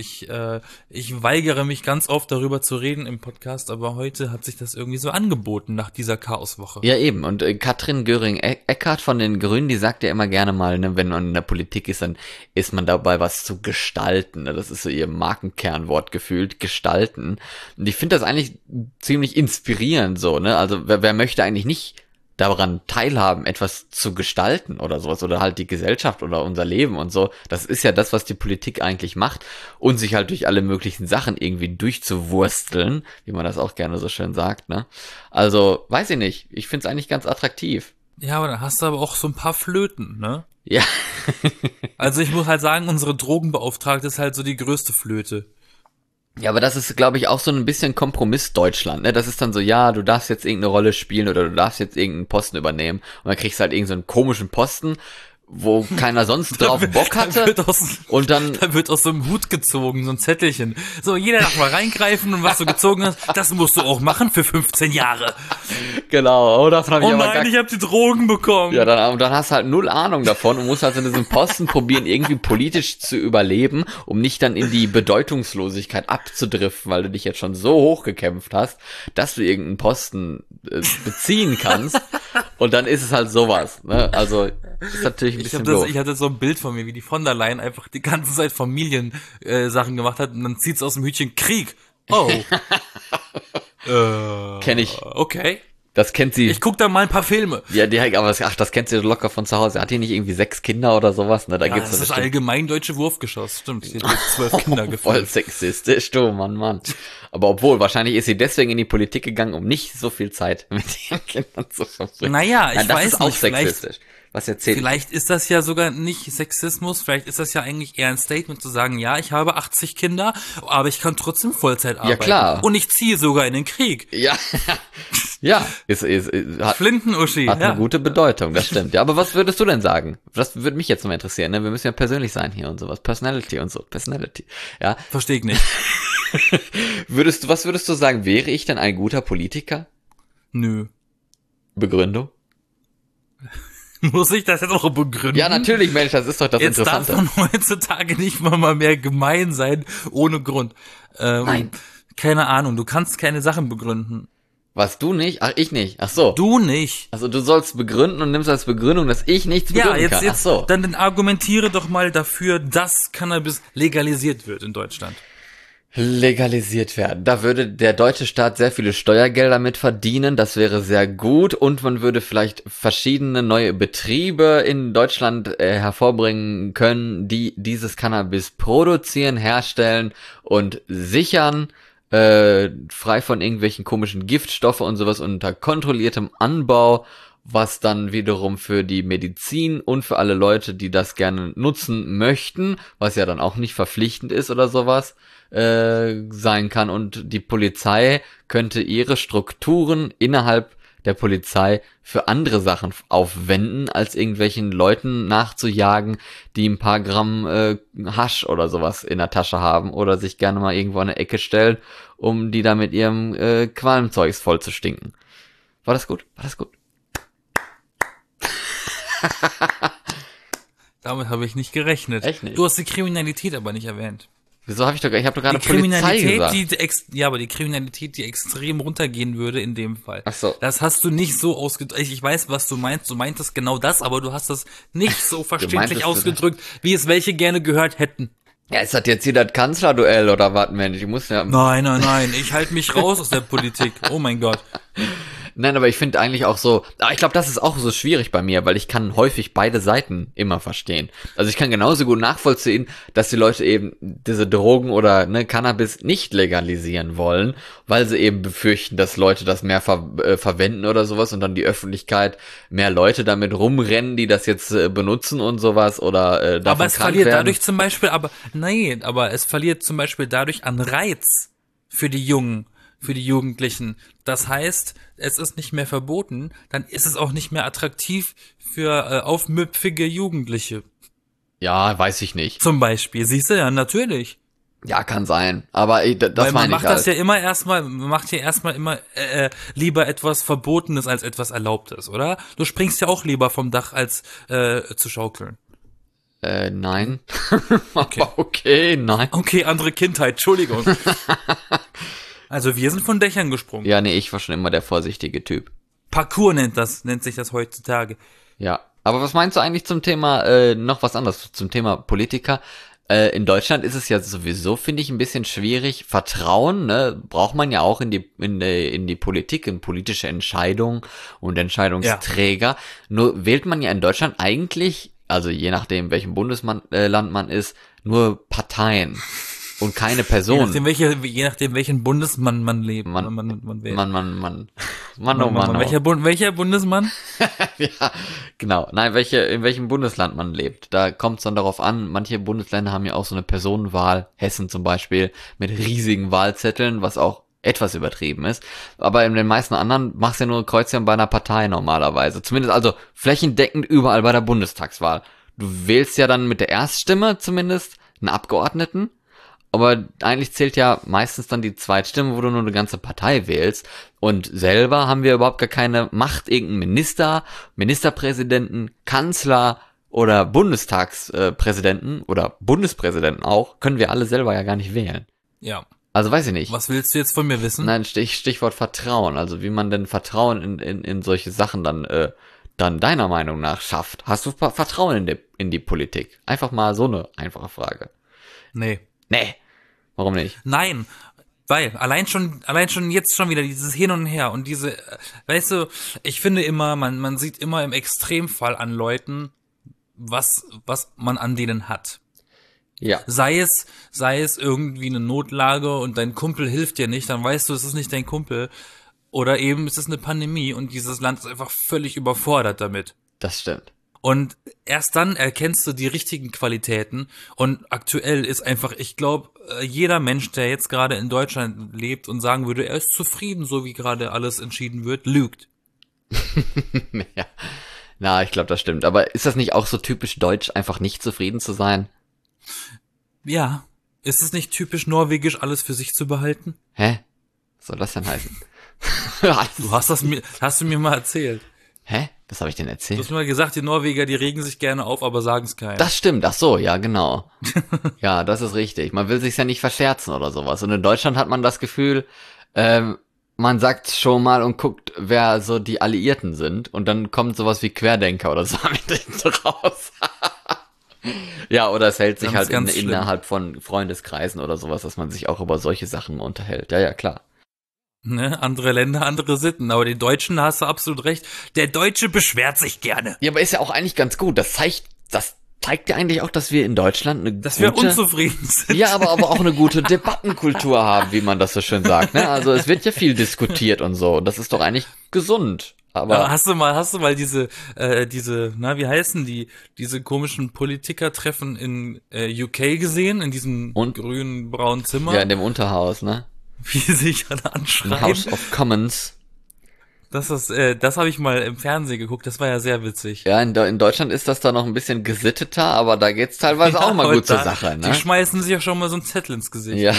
weigere mich ganz oft darüber zu reden im Podcast, aber heute hat sich das irgendwie so angeboten nach dieser Chaoswoche. Ja, eben. Und Katrin Göring-Eckardt von den Grünen, die sagt ja immer gerne mal, ne, wenn man in der Politik ist, dann ist man dabei, was zu gestalten. Ne? Das ist so ihr Markenkernwort gefühlt, gestalten. Und ich finde das eigentlich ziemlich inspirierend so, ne? Also wer möchte eigentlich nicht daran teilhaben, etwas zu gestalten oder sowas oder halt die Gesellschaft oder unser Leben und so. Das ist ja das, was die Politik eigentlich macht und sich halt durch alle möglichen Sachen irgendwie durchzuwursteln, wie man das auch gerne so schön sagt, ne? Also, weiß ich nicht. Ich find's eigentlich ganz attraktiv. Ja, aber dann hast du aber auch so ein paar Flöten, ne? Ja. Also ich muss halt sagen, unsere Drogenbeauftragte ist halt so die größte Flöte. Ja, aber das ist, glaube ich, auch so ein bisschen Kompromiss Deutschland, ne? Das ist dann so, ja, du darfst jetzt irgendeine Rolle spielen oder du darfst jetzt irgendeinen Posten übernehmen und dann kriegst du halt irgendeinen so einen komischen Posten, wo keiner sonst drauf Bock hatte und dann Da wird aus so einem Hut gezogen, so ein Zettelchen. So, jeder darf mal reingreifen und was du gezogen hast, das musst du auch machen für 15 Jahre. genau, davon habe ich Oh aber nein, ich habe die Drogen bekommen. ja, dann hast du halt null Ahnung davon und musst halt in diesem Posten probieren, irgendwie politisch zu überleben, um nicht dann in die Bedeutungslosigkeit abzudriften, weil du dich jetzt schon so hochgekämpft hast, dass du irgendeinen Posten beziehen kannst. Und dann ist es halt sowas, ne? Also, ist natürlich ein bisschen doof. Ich hatte so ein Bild von mir, wie die von der Leyen einfach die ganze Zeit Familien-Sachen gemacht hat und dann zieht's aus dem Hütchen Krieg. Oh. Kenn ich. Okay. Das kennt sie. Ich guck da mal ein paar Filme. Ja, das kennt sie locker von zu Hause. Hat die nicht irgendwie 6 Kinder oder sowas? Ne, da Ja, gibt's das ist bestimmt allgemein deutsche Wurfgeschoss. Stimmt, sie hat 12 Kinder voll gefühlt. sexistisch, du, Mann. Aber wahrscheinlich ist sie deswegen in die Politik gegangen, um nicht so viel Zeit mit ihren Kindern zu verbringen. Naja, Nein, ich das weiß ist auch nicht, sexistisch. Was erzählt? vielleicht ist das ja sogar nicht Sexismus, vielleicht ist das ja eigentlich eher ein Statement zu sagen, ja, ich habe 80 Kinder, aber ich kann trotzdem Vollzeit arbeiten. klar. Und ich ziehe sogar in den Krieg. Ja, ja, hat Flinten-Uschi, eine ja. gute Bedeutung, das stimmt. Ja, aber was würdest du denn sagen? Das würde mich jetzt mal interessieren, ne? Wir müssen ja persönlich sein hier und sowas. Personality und so. Personality. Ja. Verstehe ich nicht. Was würdest du sagen, wäre ich denn ein guter Politiker? Nö. Begründung? Muss ich das jetzt auch begründen? Ja, natürlich, Mensch, das ist doch das Jetzt darf Interessante. man heutzutage nicht mal mehr gemein sein, ohne Grund. Nein. Keine Ahnung, du kannst keine Sachen begründen. Was, du nicht? Ach, ich nicht. Ach so. Du nicht. Also du sollst begründen und nimmst als Begründung, dass ich nichts Ja, begründen kann. Ach jetzt, so. dann argumentiere doch mal dafür, dass Cannabis legalisiert wird in Deutschland. Legalisiert werden. Da würde der deutsche Staat sehr viele Steuergelder mit verdienen. Das wäre sehr gut. Und man würde vielleicht verschiedene neue Betriebe in Deutschland hervorbringen können, die dieses Cannabis produzieren, herstellen und sichern, frei von irgendwelchen komischen Giftstoffe und sowas unter kontrolliertem Anbau, was dann wiederum für die Medizin und für alle Leute, die das gerne nutzen möchten, was ja dann auch nicht verpflichtend ist oder sowas, sein kann. Und die Polizei könnte ihre Strukturen innerhalb der Polizei für andere Sachen aufwenden, als irgendwelchen Leuten nachzujagen, die ein paar Gramm Hasch oder sowas in der Tasche haben oder sich gerne mal irgendwo an eine Ecke stellen, um die da mit ihrem Qualmzeugs voll zu stinken. War das gut? War das gut? Damit habe ich nicht gerechnet. Echt nicht? Du hast die Kriminalität aber nicht erwähnt. Wieso habe ich doch gerade Die Polizei gesagt? aber die Kriminalität, die extrem runtergehen würde in dem Fall. Ach so. Das hast du nicht so ausgedrückt. Ich weiß, was du meinst. Du meintest genau das, aber du hast das nicht so verständlich meintest ausgedrückt, wie es welche gerne gehört hätten. Ja, ist das jetzt hier das Kanzlerduell oder was, Mensch? Ich muss ja... Nein. Ich halte mich raus aus der Politik. Oh mein Gott. Nein, aber ich finde eigentlich auch so, aber ich glaube, das ist auch so schwierig bei mir, weil ich kann häufig beide Seiten immer verstehen. Also ich kann genauso gut nachvollziehen, dass die Leute eben diese Drogen oder Cannabis nicht legalisieren wollen, weil sie eben befürchten, dass Leute das mehr verwenden oder sowas und dann die Öffentlichkeit mehr Leute damit rumrennen, die das jetzt benutzen und sowas oder davon Aber es krank verliert werden. dadurch zum Beispiel, aber es verliert zum Beispiel dadurch an Reiz für die Jungen, für die Jugendlichen. Das heißt, es ist nicht mehr verboten, dann ist es auch nicht mehr attraktiv für aufmüpfige Jugendliche. Ja, weiß ich nicht. Zum Beispiel, siehst du, ja, natürlich. Ja, kann sein. Aber das Weil man meine ich macht halt. das ja immer erstmal, man macht ja erstmal immer lieber etwas Verbotenes als etwas Erlaubtes, oder? Du springst ja auch lieber vom Dach als zu schaukeln. Nein. Okay. Okay, nein. Okay, andere Kindheit, Entschuldigung. Also wir sind von Dächern gesprungen. Ja, nee, ich war schon immer der vorsichtige Typ. Parkour nennt sich das heutzutage. Ja. Aber was meinst du eigentlich zum Thema, noch was anderes, zum Thema Politiker? In Deutschland ist es ja sowieso, finde ich, ein bisschen schwierig. Vertrauen, braucht man ja auch in die Politik, in politische Entscheidungen und Entscheidungsträger. Ja. Nur wählt man ja in Deutschland eigentlich, also je nachdem, welchem Bundesland man ist, nur Parteien. Und keine Person. Je nachdem, welchen Bundesmann man lebt. Man wählt. Mann, oh Mann, oh. Welcher Bundesmann? Ja, genau. Nein, in welchem Bundesland man lebt. Da kommt es dann darauf an, manche Bundesländer haben ja auch so eine Personenwahl, Hessen zum Beispiel, mit riesigen Wahlzetteln, was auch etwas übertrieben ist. Aber in den meisten anderen machst du ja nur Kreuzchen bei einer Partei normalerweise. Zumindest also flächendeckend überall bei der Bundestagswahl. Du wählst ja dann mit der Erststimme zumindest einen Abgeordneten. Aber eigentlich zählt ja meistens dann die Zweitstimme, wo du nur eine ganze Partei wählst. Und selber haben wir überhaupt gar keine Macht, irgendeinen Minister, Ministerpräsidenten, Kanzler oder Bundestagspräsidenten oder Bundespräsidenten auch, können wir alle selber ja gar nicht wählen. Ja. Also weiß ich nicht. Was willst du jetzt von mir wissen? Nein, Stichwort Vertrauen. Also wie man denn Vertrauen in solche Sachen dann deiner Meinung nach schafft. Hast du Vertrauen in die Politik? Einfach mal so eine einfache Frage. Nee. Warum nicht? Nein, weil allein schon jetzt schon wieder dieses Hin und Her und diese, weißt du, ich finde immer, man sieht immer im Extremfall an Leuten, was man an denen hat. Ja. Sei es irgendwie eine Notlage und dein Kumpel hilft dir nicht, dann weißt du, es ist nicht dein Kumpel. Oder eben es ist eine Pandemie und dieses Land ist einfach völlig überfordert damit. Das stimmt. Und erst dann erkennst du die richtigen Qualitäten. Und aktuell ist einfach, ich glaube, jeder Mensch, der jetzt gerade in Deutschland lebt und sagen würde, er ist zufrieden, so wie gerade alles entschieden wird, lügt. Ja. Na, ich glaube, das stimmt. Aber ist das nicht auch so typisch deutsch, einfach nicht zufrieden zu sein? Ja. Ist es nicht typisch norwegisch, alles für sich zu behalten? Hä? Was soll das denn heißen? Hast du mir mal erzählt. Hä? Was habe ich denn Du erzählt? hast mir mal gesagt, die Norweger, die regen sich gerne auf, aber sagen es keinem. Das stimmt, ach so, ja, genau. Ja, das ist richtig. Man will sich's ja nicht verscherzen oder sowas. Und in Deutschland hat man das Gefühl, man sagt schon mal und guckt, wer so die Alliierten sind. Und dann kommt sowas wie Querdenker oder so mit hinten raus. Ja, oder es hält sich Ganz, halt ganz schlimm. innerhalb von Freundeskreisen oder sowas, dass man sich auch über solche Sachen unterhält. Ja, klar. Ne? Andere Länder, andere Sitten. Aber den Deutschen hast du absolut recht. Der Deutsche beschwert sich gerne. Ja, aber ist ja auch eigentlich ganz gut. Das zeigt ja eigentlich auch, dass wir in Deutschland Dass wir unzufrieden sind. Ja, aber auch eine gute Debattenkultur haben, wie man das so schön sagt, ne? Also es wird ja viel diskutiert und so. Und das ist doch eigentlich gesund. Aber Hast du mal diese, wie heißen die, diese komischen Politikertreffen in UK gesehen, in diesem grünen, braunen Zimmer? ja, in dem Unterhaus, ne? Wie sie sich alle Im anschreien. House of Commons. Das habe ich mal im Fernsehen geguckt, das war ja sehr witzig. Ja, in Deutschland ist das da noch ein bisschen gesitteter, aber da geht's teilweise auch mal aber gut zur Sache, ne? Die schmeißen sich ja schon mal so einen Zettel ins Gesicht. Ja.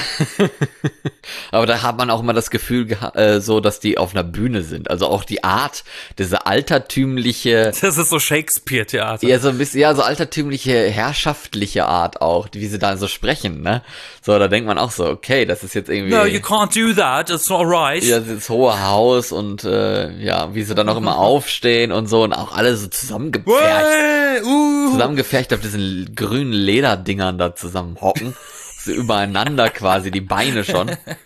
Aber da hat man auch immer das Gefühl so, dass die auf einer Bühne sind. Also auch die Art, diese altertümliche, Das ist so Shakespeare-Theater. ja, so ein bisschen, ja, so altertümliche, herrschaftliche Art auch, wie sie da so sprechen, ne? So, da denkt man auch so, okay, das ist jetzt irgendwie. No, you can't do that, it's not right. Ja, das Hohe Haus und ja, wie sie dann auch immer aufstehen und so und auch alle so zusammengepfercht auf diesen grünen Lederdingern da zusammen hocken. So übereinander quasi, die Beine schon.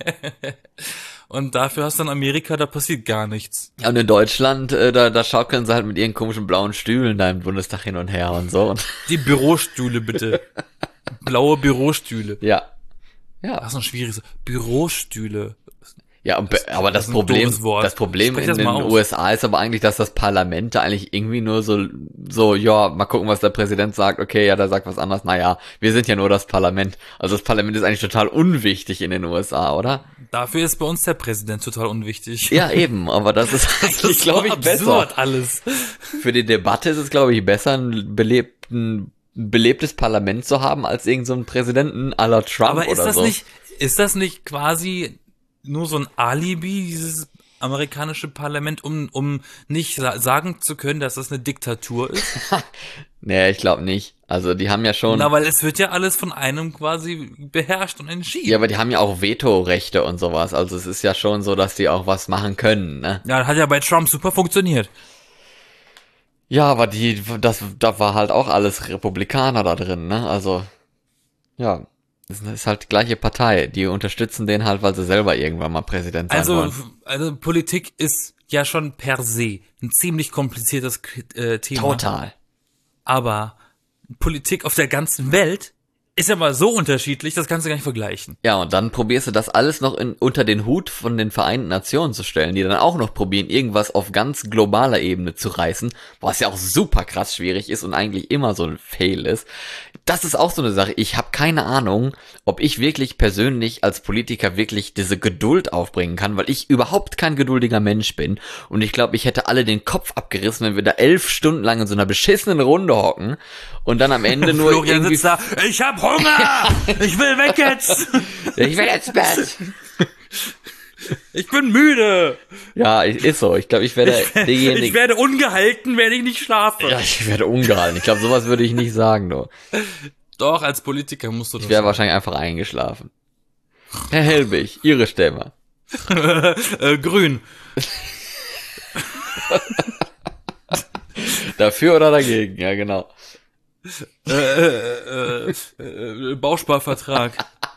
Und dafür hast du in Amerika, da passiert gar nichts. Ja, und in Deutschland, da schaukeln sie halt mit ihren komischen blauen Stühlen da im Bundestag hin und her und so. Und Die Bürostühle bitte. Blaue Bürostühle. ja. Das ist ein schwieriges. Bürostühle. Ja, aber das ist ein Problem doofes Wort. in Sprech das den mal aus. USA ist aber eigentlich, dass das Parlament da eigentlich irgendwie nur so, ja, mal gucken, was der Präsident sagt. Okay, ja, der sagt was anderes. Naja, wir sind ja nur das Parlament. Also das Parlament ist eigentlich total unwichtig in den USA, oder? Dafür ist bei uns der Präsident total unwichtig. Ja, eben, aber das ist eigentlich, glaube ich, absurd besser. alles. Für die Debatte ist es, glaube ich, besser, ein belebtes Parlament zu haben, als irgend so einen Präsidenten à la Trump Aber oder so. Ist das nicht quasi nur so ein Alibi, dieses amerikanische Parlament, um nicht sagen zu können, dass das eine Diktatur ist? Nee, ich glaube nicht. Also die haben ja schon. Na, weil es wird ja alles von einem quasi beherrscht und entschieden. Ja, aber die haben ja auch Vetorechte und sowas. Also es ist ja schon so, dass die auch was machen können, ne? Ja, das hat ja bei Trump super funktioniert. Ja, aber da war halt auch alles Republikaner da drin, ne? Also, ja. Das ist halt die gleiche Partei. Die unterstützen den halt, weil sie selber irgendwann mal Präsident sein wollen. Also Politik ist ja schon per se ein ziemlich kompliziertes Thema. Total. Aber Politik auf der ganzen Welt ist ja mal so unterschiedlich, das kannst du gar nicht vergleichen. Ja, und dann probierst du das alles noch unter den Hut von den Vereinten Nationen zu stellen, die dann auch noch probieren, irgendwas auf ganz globaler Ebene zu reißen, was ja auch super krass schwierig ist und eigentlich immer so ein Fail ist. Das ist auch so eine Sache. Ich habe keine Ahnung, ob ich wirklich persönlich als Politiker wirklich diese Geduld aufbringen kann, weil ich überhaupt kein geduldiger Mensch bin. Und ich glaube, ich hätte alle den Kopf abgerissen, wenn wir da 11 Stunden lang in so einer beschissenen Runde hocken und dann am Ende nur Florian irgendwie... sitzt da, ich hab Hunger! Ich will weg jetzt! Ich will jetzt Bett! Ich bin müde! Ja, ist so. Ich glaube, ich werde derjenige... Ich werde ungehalten, wenn ich nicht schlafe. Ja, ich werde ungehalten. Ich glaube, sowas würde ich nicht sagen, du. Doch, als Politiker musst du das Ich wäre wahrscheinlich einfach eingeschlafen. Herr Helbig, Ihre Stimme. Grün. Dafür oder dagegen? Ja, genau. Bausparvertrag.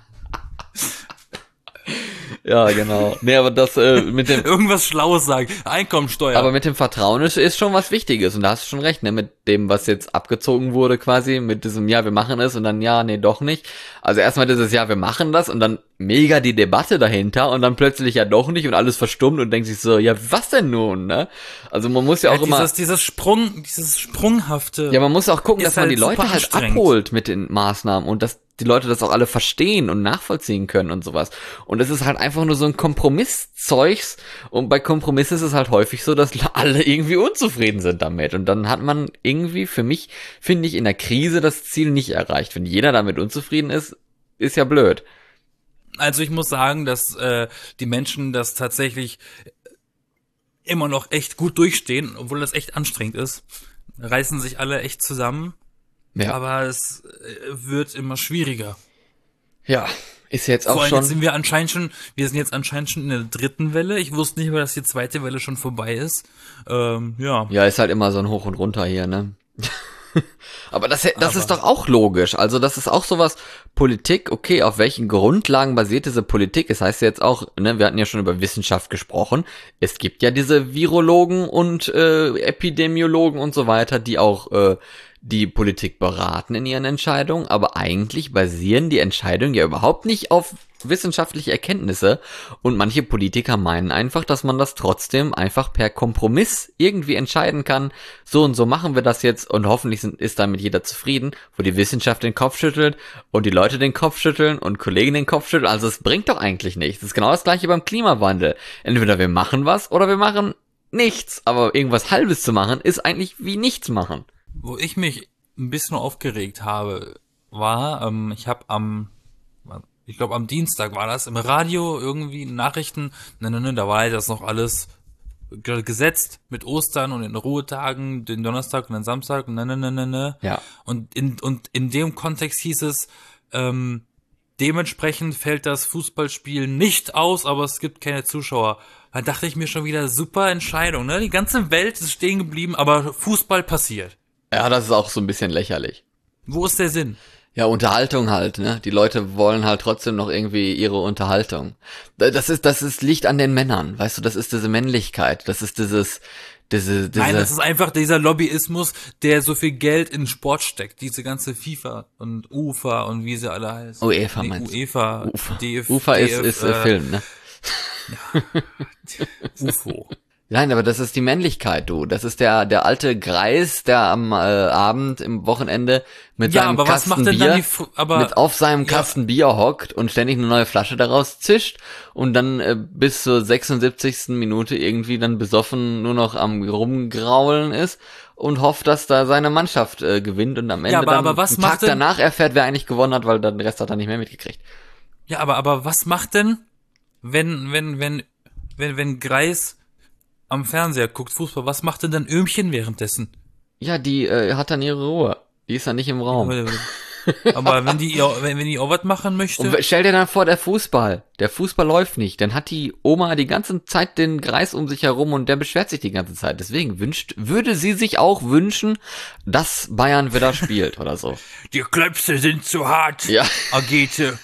Ja, genau. Nee, aber das mit dem... Irgendwas Schlaues sagen. Einkommensteuer. Aber mit dem Vertrauen ist schon was Wichtiges. Und da hast du schon recht, ne? Mit dem, was jetzt abgezogen wurde quasi. Mit diesem, ja, wir machen es und dann, ja, nee, doch nicht. Also erstmal dieses, ja, wir machen das und dann mega die Debatte dahinter und dann plötzlich ja doch nicht und alles verstummt und denkt sich so, ja, was denn nun, ne? Also man muss ja auch immer... Dieses Sprunghafte. Ja, man muss auch gucken, dass man halt die Leute super halt anstrengend. abholt mit den Maßnahmen und dass die Leute das auch alle verstehen und nachvollziehen können und sowas. Und es ist halt einfach nur so ein Kompromisszeugs und bei Kompromissen ist es halt häufig so, dass alle irgendwie unzufrieden sind damit. Und dann hat man irgendwie, für mich, finde ich, in der Krise das Ziel nicht erreicht. Wenn jeder damit unzufrieden ist, ist ja blöd. Also ich muss sagen, dass die Menschen das tatsächlich immer noch echt gut durchstehen, obwohl das echt anstrengend ist. Reißen sich alle echt zusammen. Ja. Aber es wird immer schwieriger. Ja, ist jetzt auch Vor allem schon... jetzt sind wir sind jetzt anscheinend schon in der dritten Welle. Ich wusste nicht mehr, dass die zweite Welle schon vorbei ist. Ja. Ja, ist halt immer so ein Hoch und Runter hier, ne? Aber das ist doch auch logisch. Also das ist auch sowas, Politik, okay, auf welchen Grundlagen basiert diese Politik? Das heißt ja jetzt auch, ne, wir hatten ja schon über Wissenschaft gesprochen. Es gibt ja diese Virologen und Epidemiologen und so weiter, die auch die Politik beraten in ihren Entscheidungen, aber eigentlich basieren die Entscheidungen ja überhaupt nicht auf wissenschaftliche Erkenntnisse und manche Politiker meinen einfach, dass man das trotzdem einfach per Kompromiss irgendwie entscheiden kann, so und so machen wir das jetzt und hoffentlich ist damit jeder zufrieden, wo die Wissenschaft den Kopf schüttelt und die Leute den Kopf schütteln und Kollegen den Kopf schütteln, also es bringt doch eigentlich nichts. Das ist genau das gleiche beim Klimawandel. Entweder wir machen was oder wir machen nichts, aber irgendwas Halbes zu machen, ist eigentlich wie nichts machen. Wo ich mich ein bisschen aufgeregt habe, war, ich glaube am Dienstag war das, im Radio irgendwie Nachrichten, da war ja das noch alles gesetzt mit Ostern und den Ruhetagen, den Donnerstag und den Samstag, Ja. Und in dem Kontext hieß es, dementsprechend fällt das Fußballspiel nicht aus, aber es gibt keine Zuschauer. Da dachte ich mir schon wieder, super Entscheidung, ne? Die ganze Welt ist stehen geblieben, aber Fußball passiert. Ja, das ist auch so ein bisschen lächerlich. Wo ist der Sinn? Ja, Unterhaltung halt, ne? Die Leute wollen halt trotzdem noch irgendwie ihre Unterhaltung. Das liegt an den Männern, weißt du, das ist diese Männlichkeit, das ist diese Nein, das ist einfach dieser Lobbyismus, der so viel Geld in Sport steckt. Diese ganze FIFA und UEFA und wie sie alle heißen. UEFA meinst du? UEFA. UEFA ist Film, ne? Ja. UFO. Nein, aber das ist die Männlichkeit, du. Das ist der alte Greis, der am Abend, im Wochenende mit seinem Kasten Bier, mit auf seinem Kasten Bier hockt und ständig eine neue Flasche daraus zischt und dann bis zur 76. Minute irgendwie dann besoffen nur noch am Rumgraulen ist und hofft, dass da seine Mannschaft gewinnt und am Ende aber was einen Tag danach erfährt, wer eigentlich gewonnen hat, weil dann den Rest hat er nicht mehr mitgekriegt. Ja, aber was macht denn, wenn Greis am Fernseher guckt Fußball, was macht denn dann Öhmchen währenddessen? Ja, die hat dann ihre Ruhe. Die ist dann nicht im Raum. Aber wenn die auch was machen möchte. Und stell dir dann vor, der Fußball läuft nicht. Dann hat die Oma die ganze Zeit den Kreis um sich herum und der beschwert sich die ganze Zeit. Deswegen würde sie sich auch wünschen, dass Bayern wieder spielt oder so. Die Klöpse sind zu hart, ja. Agete.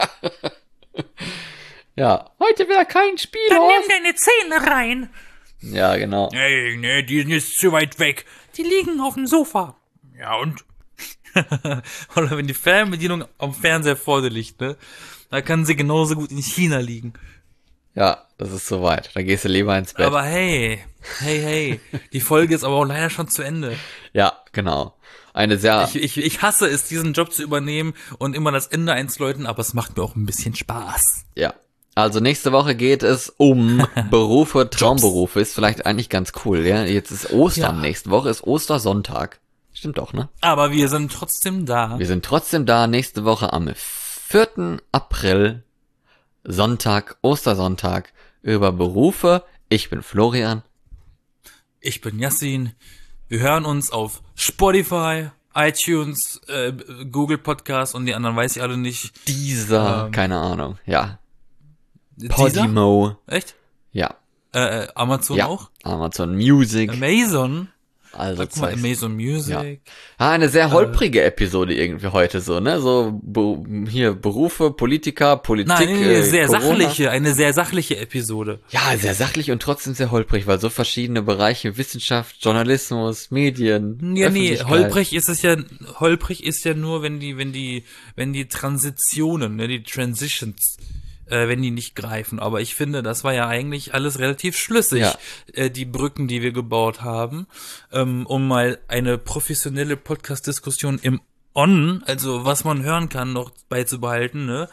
Ja, heute wieder kein Spiel. Dann nimm deine Zähne rein. Ja, genau. Nee, die sind jetzt zu weit weg. Die liegen auf dem Sofa. Ja und? Oder wenn die Fernbedienung am Fernseher vor dir liegt, ne? Da kann sie genauso gut in China liegen. Ja, das ist soweit. Dann gehst du lieber ins Bett. Aber hey, die Folge ist aber auch leider schon zu Ende. Ja, genau. Eine sehr, Ich hasse es, diesen Job zu übernehmen und immer das Ende einzuläuten, aber es macht mir auch ein bisschen Spaß. ja. Also nächste Woche geht es um Berufe, Traumberufe. Ist vielleicht eigentlich ganz cool, ja. Jetzt ist Ostern, Ja. nächste Woche ist Ostersonntag. Stimmt doch, ne? Aber wir sind trotzdem da. Wir sind trotzdem da, nächste Woche am 4. April, Sonntag, Ostersonntag, über Berufe. Ich bin Florian. Ich bin Yassin. Wir hören uns auf Spotify, iTunes, Google Podcast und die anderen weiß ich alle nicht. Dieser, keine Ahnung, ja. Dieser? Podimo, Echt? ja. Amazon Ja, auch? Amazon Music. Amazon? Also Sag mal, Zeugs. Amazon Music. Eine sehr holprige Episode irgendwie heute so, ne? So hier Berufe, Politiker, Politik, Nein, Corona. eine sehr sachliche Episode. Ja, sehr sachlich und trotzdem sehr holprig, weil so verschiedene Bereiche, Wissenschaft, Journalismus, Medien, Ja, nee, Öffentlichkeit. holprig ist ja nur, wenn die Transitionen, ne, die Transitions, wenn die nicht greifen. Aber ich finde, das war ja eigentlich alles relativ schlüssig, die Brücken, die wir gebaut haben, um mal eine professionelle Podcast-Diskussion im On, also was man hören kann, noch beizubehalten, ne?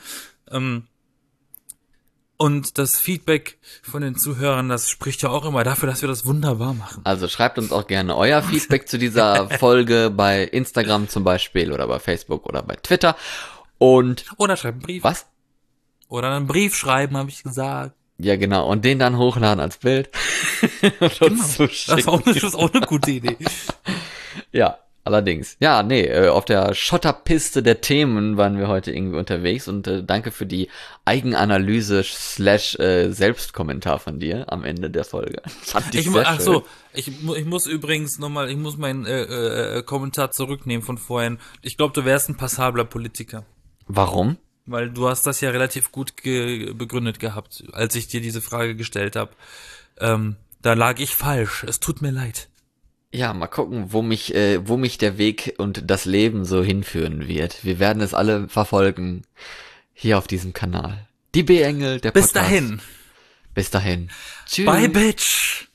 Und das Feedback von den Zuhörern, das spricht ja auch immer dafür, dass wir das wunderbar machen. Also schreibt uns auch gerne euer Feedback zu dieser Folge bei Instagram zum Beispiel oder bei Facebook oder bei Twitter. Und Oder schreibt einen Brief. was? Oder einen Brief schreiben, habe ich gesagt. Ja, genau. Und den dann hochladen als Bild. Und uns zuschicken. Das ist auch eine gute Idee. Ja, allerdings. Ja, nee, auf der Schotterpiste der Themen waren wir heute irgendwie unterwegs und danke für die Eigenanalyse / Selbstkommentar von dir am Ende der Folge. Fand ich sehr schön. Ich muss übrigens nochmal, ich muss meinen Kommentar zurücknehmen von vorhin. Ich glaube, du wärst ein passabler Politiker. Warum? Weil du hast das ja relativ gut begründet gehabt, als ich dir diese Frage gestellt habe. Da lag ich falsch. Es tut mir leid. Ja, mal gucken, wo mich der Weg und das Leben so hinführen wird. Wir werden es alle verfolgen. Hier auf diesem Kanal. Die B-Engel, der Podcast. Bis dahin. Bis dahin. Tschüss. Bye, Bitch.